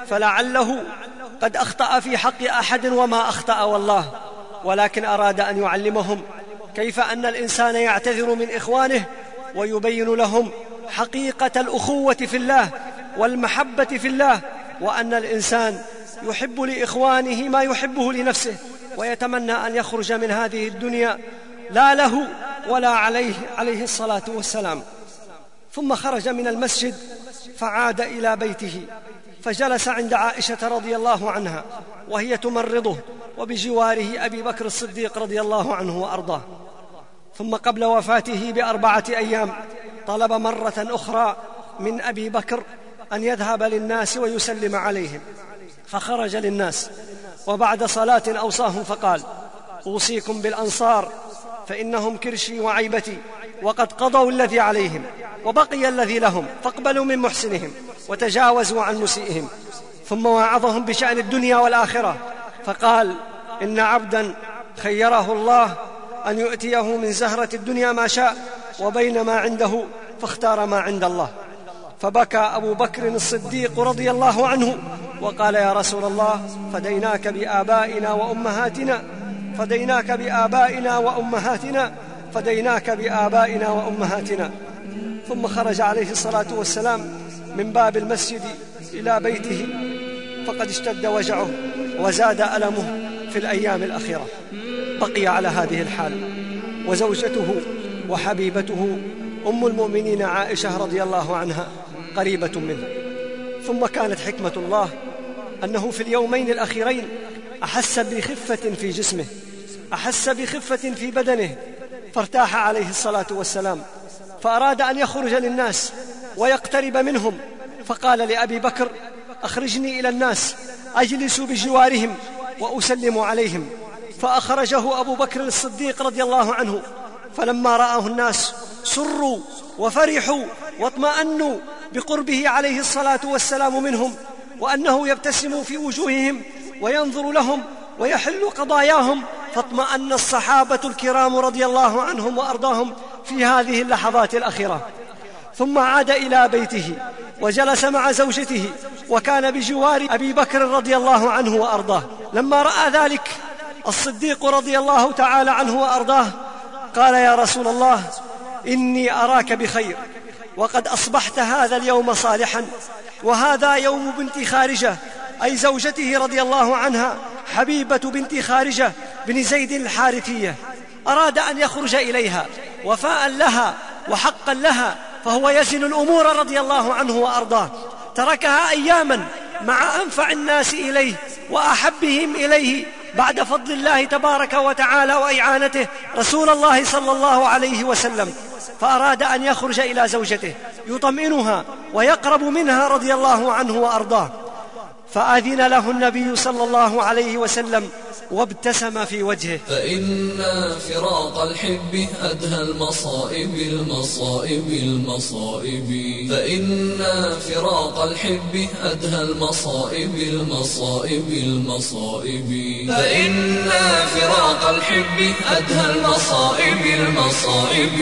فلعله قد أخطأ في حق أحد وما أخطأ والله، ولكن أراد أن يعلمهم كيف أن الإنسان يعتذر من إخوانه ويبين لهم حقيقة الأخوة في الله والمحبة في الله، وأن الإنسان يحب لإخوانه ما يحبه لنفسه، ويتمنى أن يخرج من هذه الدنيا لا له ولا عليه عليه الصلاة والسلام. ثم خرج من المسجد فعاد إلى بيته، فجلس عند عائشة رضي الله عنها وهي تمرضه، وبجواره أبي بكر الصديق رضي الله عنه وأرضاه. ثم قبل وفاته بأربعة أيام طلب مرة أخرى من أبي بكر أن يذهب للناس ويسلم عليهم، فخرج للناس، وبعد صلاة أوصاهم فقال: أوصيكم بالأنصار فإنهم كرشي وعيبتي، وقد قضوا الذي عليهم وبقي الذي لهم، فاقبلوا من محسنهم وتجاوزوا عن مسيئهم. ثم وعظهم بشأن الدنيا والآخرة، فقال: إن عبدا خيره الله أن يؤتيه من زهرة الدنيا ما شاء وبين ما عنده، فاختار ما عند الله. فبكى أبو بكر الصديق رضي الله عنه وقال: يا رسول الله، فديناك بآبائنا وأمهاتنا فديناك بآبائنا وأمهاتنا فديناك بآبائنا وأمهاتنا. ثم خرج عليه الصلاة والسلام من باب المسجد إلى بيته، فقد اشتد وجعه وزاد ألمه في الأيام الأخيرة. بقي على هذه الحال، وزوجته وحبيبته أم المؤمنين عائشة رضي الله عنها قريبة منه. ثم كانت حكمة الله أنه في اليومين الأخيرين أحس بخفة في جسمه، أحس بخفة في بدنه، فارتاح عليه الصلاة والسلام، فأراد أن يخرج للناس ويقترب منهم، فقال لأبي بكر: أخرجني إلى الناس أجلس بجوارهم وأسلم عليهم. فأخرجه أبو بكر الصديق رضي الله عنه، فلما رآه الناس سروا وفرحوا واطمأنوا بقربه عليه الصلاة والسلام منهم، وأنه يبتسم في وجوههم وينظر لهم ويحل قضاياهم، فاطمأن الصحابة الكرام رضي الله عنهم وأرضاهم في هذه اللحظات الأخيرة. ثم عاد إلى بيته وجلس مع زوجته، وكان بجوار أبي بكر رضي الله عنه وأرضاه. لما رأى ذلك الصديق رضي الله تعالى عنه وأرضاه قال: يا رسول الله، إني أراك بخير، وقد أصبحت هذا اليوم صالحا، وهذا يوم بنت خارجة، أي زوجته رضي الله عنها، حبيبة بنت خارجة بن زيد الحارثية. أراد أن يخرج إليها وفاء لها وحقا لها، فهو يزن الأمور رضي الله عنه وأرضاه. تركها أياما مع أنفع الناس إليه وأحبهم إليه بعد فضل الله تبارك وتعالى وإعانته رسول الله صلى الله عليه وسلم، فأراد أن يخرج إلى زوجته يطمئنها ويقرب منها رضي الله عنه وأرضاه، فأذن له النبي صلى الله عليه وسلم وابتسم في وجهه. فإن فراق الحب أدهى المصائب المصائب المصائب فإن فراق الحب أدهى المصائب المصائب المصائب فإن فراق الحب أدهى المصائب المصائب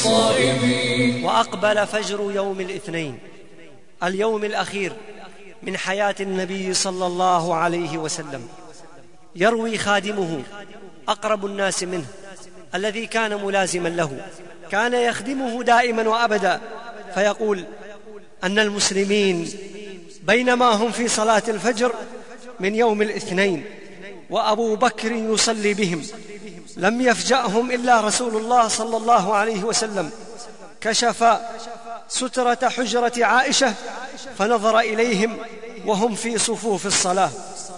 المصائب. وأقبل فجر يوم الاثنين، اليوم الأخير من حياة النبي صلى الله عليه وسلم. يروي خادمه أقرب الناس منه الذي كان ملازما له، كان يخدمه دائما وأبدا، فيقول أن المسلمين بينما هم في صلاة الفجر من يوم الاثنين وأبو بكر يصلي بهم، لم يفجأهم إلا رسول الله صلى الله عليه وسلم، كشف سترة حجرة عائشة فنظر إليهم وهم في صفوف الصلاة،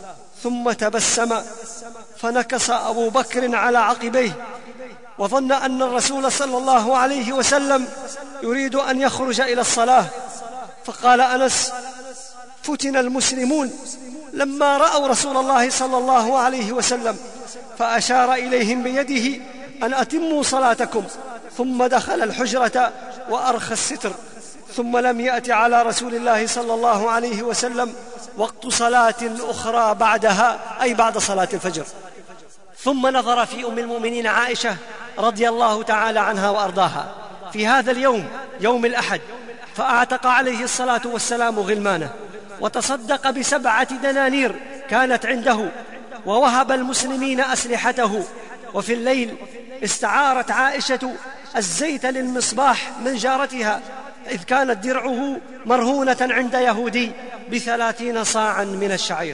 ثم تبسم فنكص أبو بكر على عقبيه، وظن أن الرسول صلى الله عليه وسلم يريد أن يخرج إلى الصلاة، فقال أنس: فتن المسلمون لما رأوا رسول الله صلى الله عليه وسلم، فأشار إليهم بيده أن أتموا صلاتكم، ثم دخل الحجرة وأرخى الستر. ثم لم يأت على رسول الله صلى الله عليه وسلم وقت صلاة أخرى بعدها، أي بعد صلاة الفجر. ثم نظر في أم المؤمنين عائشة رضي الله تعالى عنها وأرضاها في هذا اليوم، يوم الأحد، فأعتق عليه الصلاة والسلام غلمانه، وتصدق بسبعة دنانير كانت عنده، ووهب المسلمين أسلحته. وفي الليل استعارت عائشة الزيت للمصباح من جارتها، إذ كانت درعه مرهونة عند يهودي بثلاثين صاعا من الشعير.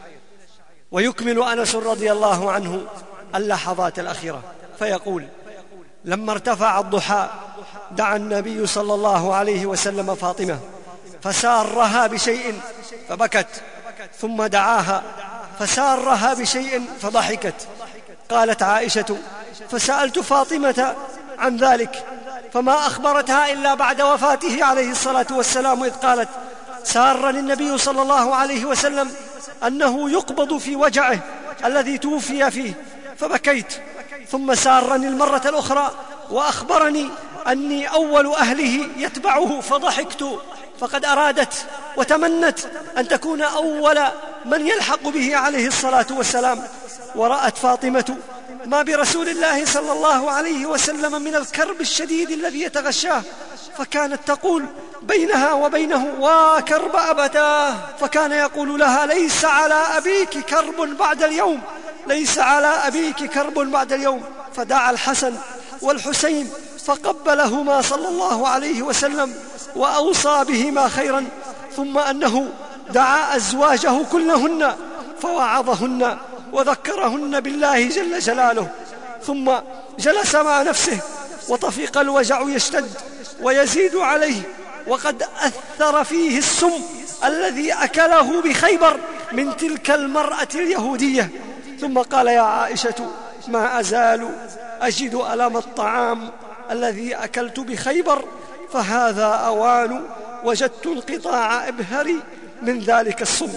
ويكمل أنس رضي الله عنه اللحظات الأخيرة فيقول: لما ارتفع الضحى دعا النبي صلى الله عليه وسلم فاطمة فسارها بشيء فبكت، ثم دعاها فسارها بشيء فضحكت. قالت عائشة: فسألت فاطمة عن ذلك فما أخبرتها إلا بعد وفاته عليه الصلاة والسلام، إذ قالت: سارني النبي صلى الله عليه وسلم أنه يقبض في وجعه الذي توفي فيه فبكيت، ثم سارني المرة الأخرى وأخبرني أني أول أهله يتبعه فضحكت، فقد أرادت وتمنت أن تكون أول من يلحق به عليه الصلاة والسلام. ورأت فاطمة ما برسول الله صلى الله عليه وسلم من الكرب الشديد الذي يتغشاه، فكانت تقول بينها وبينه: وكرب أبتاه. فكان يقول لها: ليس على أبيك كرب بعد اليوم، ليس على أبيك كرب بعد اليوم. فدعا الحسن والحسين فقبلهما صلى الله عليه وسلم وأوصى بهما خيرا، ثم أنه دعا أزواجه كلهن فوعظهن وذكرهن بالله جل جلاله، ثم جلس مع نفسه وطفق الوجع يشتد ويزيد عليه، وقد أثر فيه السم الذي أكله بخيبر من تلك المرأة اليهودية. ثم قال: يا عائشة ما أزال أجد ألم الطعام الذي أكلت بخيبر، فهذا أوان وجدت انقطاع إبهري من ذلك السم.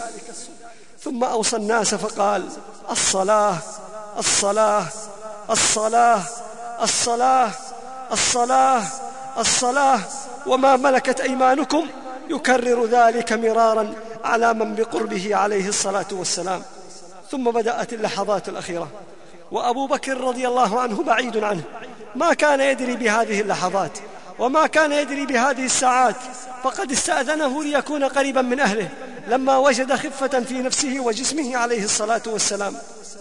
ثم أوصى الناس فقال: الصلاة الصلاة الصلاة الصلاة الصلاة الصلاة، وما ملكت أيمانكم، يكرر ذلك مرارا على من بقربه عليه الصلاة والسلام. ثم بدأت اللحظات الأخيرة، وأبو بكر رضي الله عنه بعيد عنه، ما كان يدري بهذه اللحظات وما كان يدري بهذه الساعات، فقد استأذنه ليكون قريبا من أهله لما وجد خفة في نفسه وجسمه عليه الصلاة والسلام.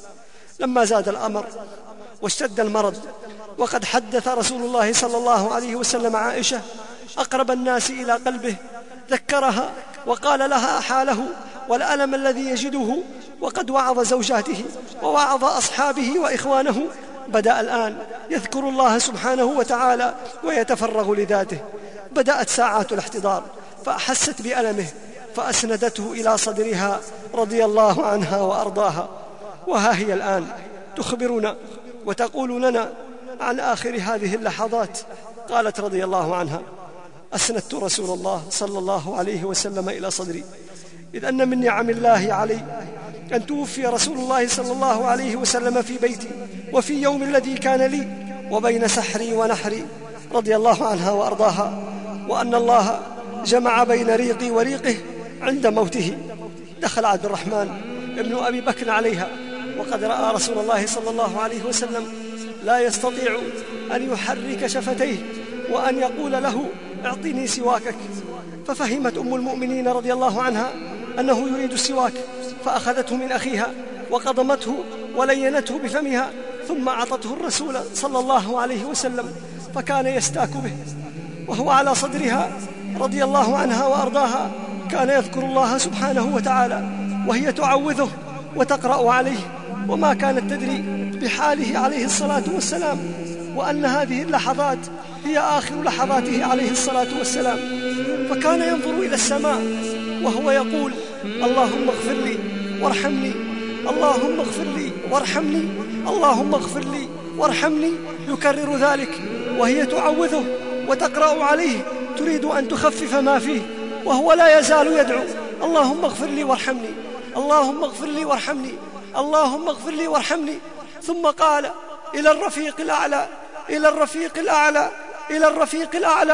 لما زاد الأمر واشتد المرض، وقد حدث رسول الله صلى الله عليه وسلم عائشة أقرب الناس إلى قلبه، ذكرها وقال لها حاله والألم الذي يجده، وقد وعظ زوجاته ووعظ أصحابه وإخوانه. بدأ الآن يذكر الله سبحانه وتعالى ويتفرغ لذاته. بدأت ساعات الاحتضار فأحست بألمه فأسندته إلى صدرها رضي الله عنها وأرضاها. وها هي الآن تخبرنا وتقول لنا عن آخر هذه اللحظات. قالت رضي الله عنها: أسندت رسول الله صلى الله عليه وسلم إلى صدري، إذ أن من نعم الله علي أن توفي رسول الله صلى الله عليه وسلم في بيتي وفي يوم الذي كان لي وبين سحري ونحري، رضي الله عنها وأرضاها، وأن الله جمع بين ريقي وريقه عند موته. دخل عبد الرحمن ابن أبي بكر عليها وقد رأى رسول الله صلى الله عليه وسلم لا يستطيع أن يحرك شفتيه وأن يقول له: اعطني سواكك. ففهمت أم المؤمنين رضي الله عنها أنه يريد السواك، فأخذته من أخيها وقضمته ولينته بفمها، ثم أعطته الرسول صلى الله عليه وسلم، فكان يستاك به وهو على صدرها رضي الله عنها وأرضاها. كان يذكر الله سبحانه وتعالى وهي تعوذه وتقرأ عليه، وما كانت تدري بحاله عليه الصلاة والسلام، وأن هذه اللحظات هي آخر لحظاته عليه الصلاة والسلام. فكان ينظر إلى السماء وهو يقول: اللهم اغفر لي وارحمني، اللهم اغفر لي وارحمني، اللهم اغفر لي وارحمني، يكرر ذلك وهي تعوذه وتقرأ عليه، تريد أن تخفف ما فيه، وهو لا يزال يدعو: اللهم اغفر لي وارحمني، اللهم اغفر لي وارحمني، اللهم اغفر لي وارحمني. ثم قال: إلى الرفيق الأعلى، إلى الرفيق الأعلى، إلى الرفيق الأعلى.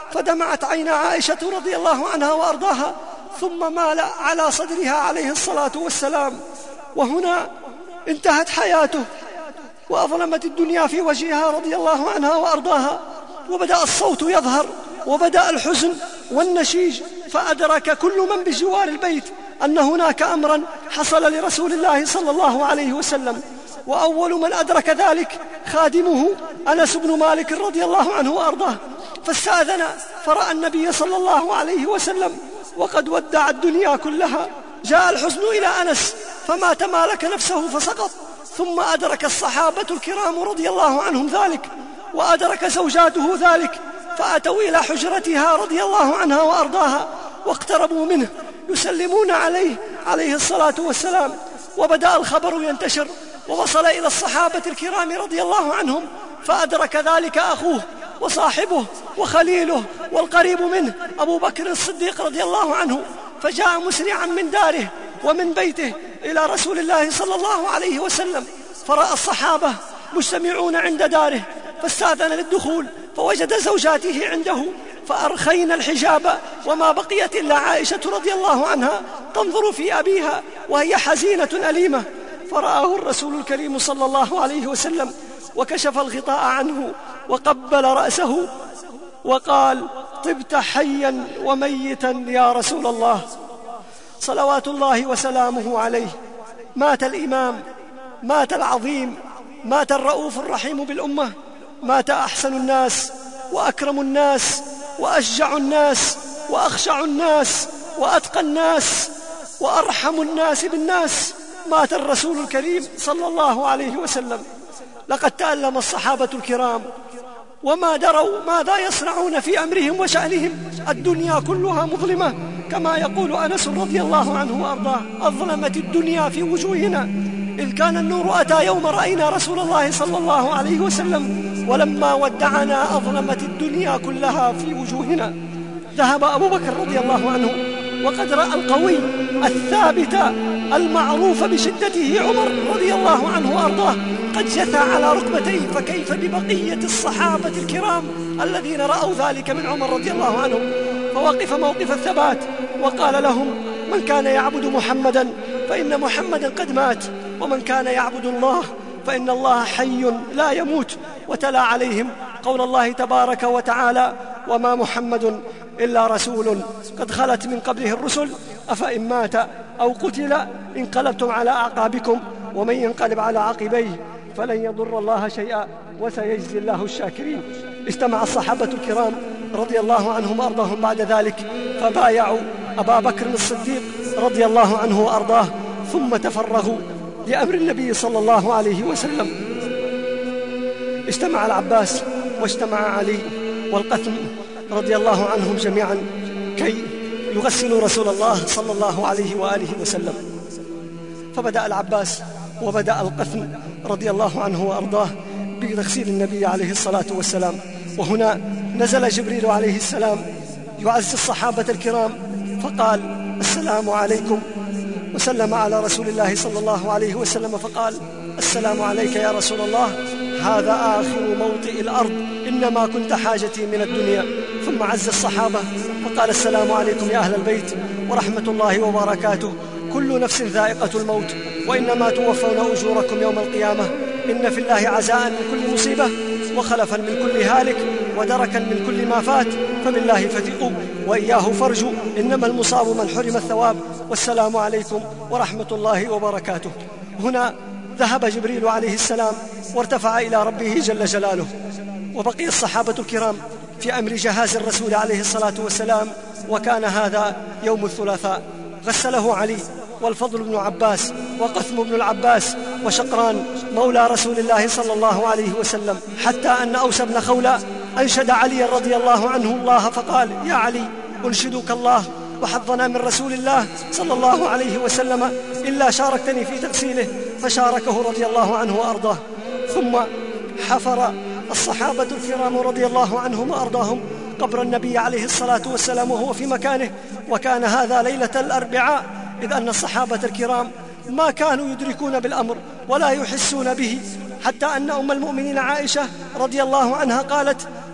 فدمعت عين عائشة رضي الله عنها وأرضاها، ثم مال على صدرها عليه الصلاة والسلام. وهنا انتهت حياته وأظلمت الدنيا في وجهها رضي الله عنها وأرضاها، وبدأ الصوت يظهر وبدأ الحزن والنشيج، فأدرك كل من بجوار البيت أن هناك أمرا حصل لرسول الله صلى الله عليه وسلم. وأول من أدرك ذلك خادمه أنس بن مالك رضي الله عنه وأرضاه، فاستأذن فرأى النبي صلى الله عليه وسلم وقد ودع الدنيا كلها. جاء الحزن إلى أنس فما تمالك نفسه فسقط. ثم أدرك الصحابة الكرام رضي الله عنهم ذلك، وأدرك زوجاته ذلك، فأتوا إلى حجرتها رضي الله عنها وأرضاها واقتربوا منه يسلمون عليه عليه الصلاة والسلام. وبدأ الخبر ينتشر ووصل إلى الصحابة الكرام رضي الله عنهم، فأدرك ذلك أخوه وصاحبه وخليله والقريب منه أبو بكر الصديق رضي الله عنه، فجاء مسرعا من داره ومن بيته إلى رسول الله صلى الله عليه وسلم، فرأى الصحابة مجتمعون عند داره فاستأذن للدخول، فوجد زوجاته عنده فأرخينا الحجاب، وما بقيت إلا عائشة رضي الله عنها تنظر في أبيها وهي حزينة أليمة. فرآه الرسول الكريم صلى الله عليه وسلم وكشف الغطاء عنه وقبل رأسه وقال: طبت حيا وميتا يا رسول الله. صلوات الله وسلامه عليه. مات الإمام، مات العظيم، مات الرؤوف الرحيم بالأمة، مات أحسن الناس وأكرم الناس وأشجع الناس وأخشع الناس وأتقى الناس وأرحم الناس بالناس. مات الرسول الكريم صلى الله عليه وسلم. لقد تألم الصحابة الكرام وما دروا ماذا يصنعون في أمرهم وشأنهم. الدنيا كلها مظلمة كما يقول أنس رضي الله عنه وأرضاه: أظلمت الدنيا في وجوهنا إذ كان النور أتى يوم رأينا رسول الله صلى الله عليه وسلم، ولما ودعنا أظلمت الدنيا كلها في وجوهنا. ذهب أبو بكر رضي الله عنه وقد رأى القوي الثابت المعروف بشدته عمر رضي الله عنه وأرضاه قد جثى على ركبتيه، فكيف ببقية الصحابة الكرام الذين رأوا ذلك من عمر رضي الله عنه؟ فوقف موقف الثبات وقال لهم: من كان يعبد محمدا فإن محمدا قد مات، ومن كان يعبد الله فإن الله حي لا يموت. وتلا عليهم قول الله تبارك وتعالى: وما محمد إلا رسول قد خلت من قبله الرسل أفإن مات أو قتل انقلبتم على أعقابكم ومن ينقلب على عقبيه فلن يضر الله شيئا وسيجزي الله الشاكرين. اجتمع الصحابة الكرام رضي الله عنهم وأرضاهم بعد ذلك فبايعوا أبا بكر الصديق رضي الله عنه وأرضاه، ثم تفرغوا لأمر النبي صلى الله عليه وسلم. اجتمع العباس واجتمع علي والقثم رضي الله عنهم جميعا كي يغسلوا رسول الله صلى الله عليه وآله وسلم. فبدأ العباس وبدأ القثم رضي الله عنه وأرضاه بتغسيل النبي عليه الصلاة والسلام. وهنا نزل جبريل عليه السلام يعزي الصحابة الكرام فقال: السلام عليكم، وسلم على رسول الله صلى الله عليه وسلم فقال: السلام عليك يا رسول الله، هذا آخر موطئ الأرض، إنما كنت حاجتي من الدنيا. ثم عز الصحابة فقال: السلام عليكم يا أهل البيت ورحمة الله وبركاته، كل نفس ذائقة الموت وإنما توفون أجوركم يوم القيامة، إن في الله عزاء من كل مصيبة وخلفا من كل هالك ودركا من كل ما فات، فبالله فتقوا وإياه فرجوا، إنما المصاب من حرم الثواب، والسلام عليكم ورحمة الله وبركاته. هنا ذهب جبريل عليه السلام وارتفع إلى ربه جل جلاله، وبقي الصحابة الكرام في أمر جهاز الرسول عليه الصلاة والسلام. وكان هذا يوم الثلاثاء، غسله علي والفضل بن عباس وقثم بن العباس وشقران مولى رسول الله صلى الله عليه وسلم، حتى أن أوس بن خولة أنشد علي رضي الله عنه الله فقال: يا علي أنشدك الله وحظنا من رسول الله صلى الله عليه وسلم إلا شاركتني في تغسيله، فشاركه رضي الله عنه وأرضاه. ثم حفر الصحابة الكرام رضي الله عنهم وأرضاهم قبر النبي عليه الصلاة والسلام وهو في مكانه، وكان هذا ليلة الأربعاء، إذ أن الصحابة الكرام ما كانوا يدركون بالأمر ولا يحسون به، حتى أن أم المؤمنين عائشة رضي الله عنها قالت: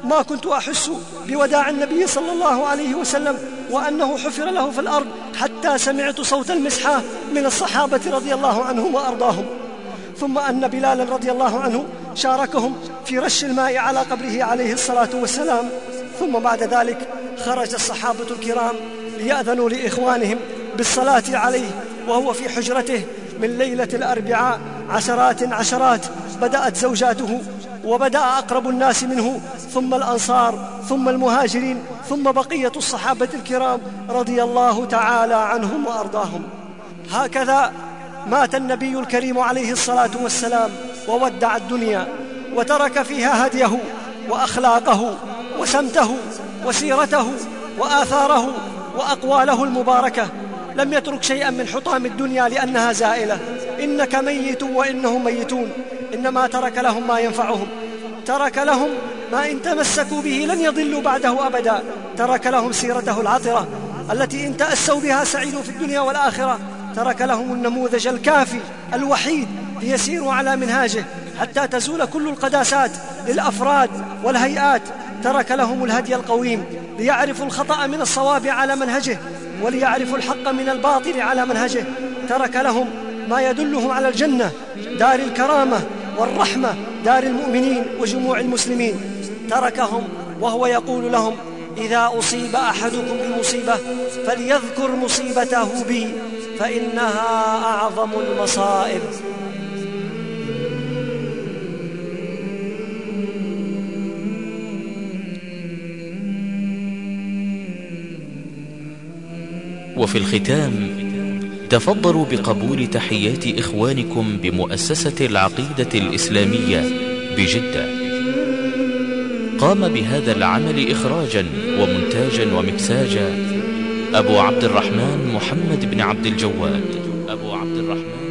ما كنت أحس بوداع النبي صلى الله عليه وسلم وأنه حفر له في الأرض حتى سمعت صوت المسحة من الصحابة رضي الله عنهم وأرضاهم. ثم أن بلالا رضي الله عنه شاركهم في رش الماء على قبره عليه الصلاة والسلام. ثم بعد ذلك خرج الصحابة الكرام ليأذنوا لإخوانهم بالصلاة عليه وهو في حجرته من ليلة الأربعاء. عشرات عشرات بدأت زوجاته وبدأ أقرب الناس منه، ثم الأنصار، ثم المهاجرين، ثم بقية الصحابة الكرام رضي الله تعالى عنهم وأرضاهم. هكذا مات النبي الكريم عليه الصلاة والسلام وودع الدنيا، وترك فيها هديه وأخلاقه وسمته وسيرته وآثاره وأقواله المباركة. لم يترك شيئا من حطام الدنيا لأنها زائلة. إنك ميت وإنهم ميتون. إنما ترك لهم ما ينفعهم، ترك لهم ما إن تمسكوا به لن يضلوا بعده أبدا. ترك لهم سيرته العطرة التي إن تأسوا بها سعيدوا في الدنيا والآخرة. ترك لهم النموذج الكافي الوحيد ليسيروا على منهاجه حتى تزول كل القداسات للأفراد والهيئات. ترك لهم الهدي القويم ليعرفوا الخطأ من الصواب على منهجه، وليعرفوا الحق من الباطل على منهجه. ترك لهم ما يدلهم على الجنة، دار الكرامة والرحمة، دار المؤمنين وجموع المسلمين. تركهم وهو يقول لهم: إذا أصيب أحدكم بمصيبة فليذكر مصيبته بي فإنها أعظم المصائب. وفي الختام تفضلوا بقبول تحيات إخوانكم بمؤسسة العقيدة الإسلامية بجدة. قام بهذا العمل إخراجا ومونتاجا ومكساجا أبو عبد الرحمن محمد بن عبد الجواد. أبو عبد الرحمن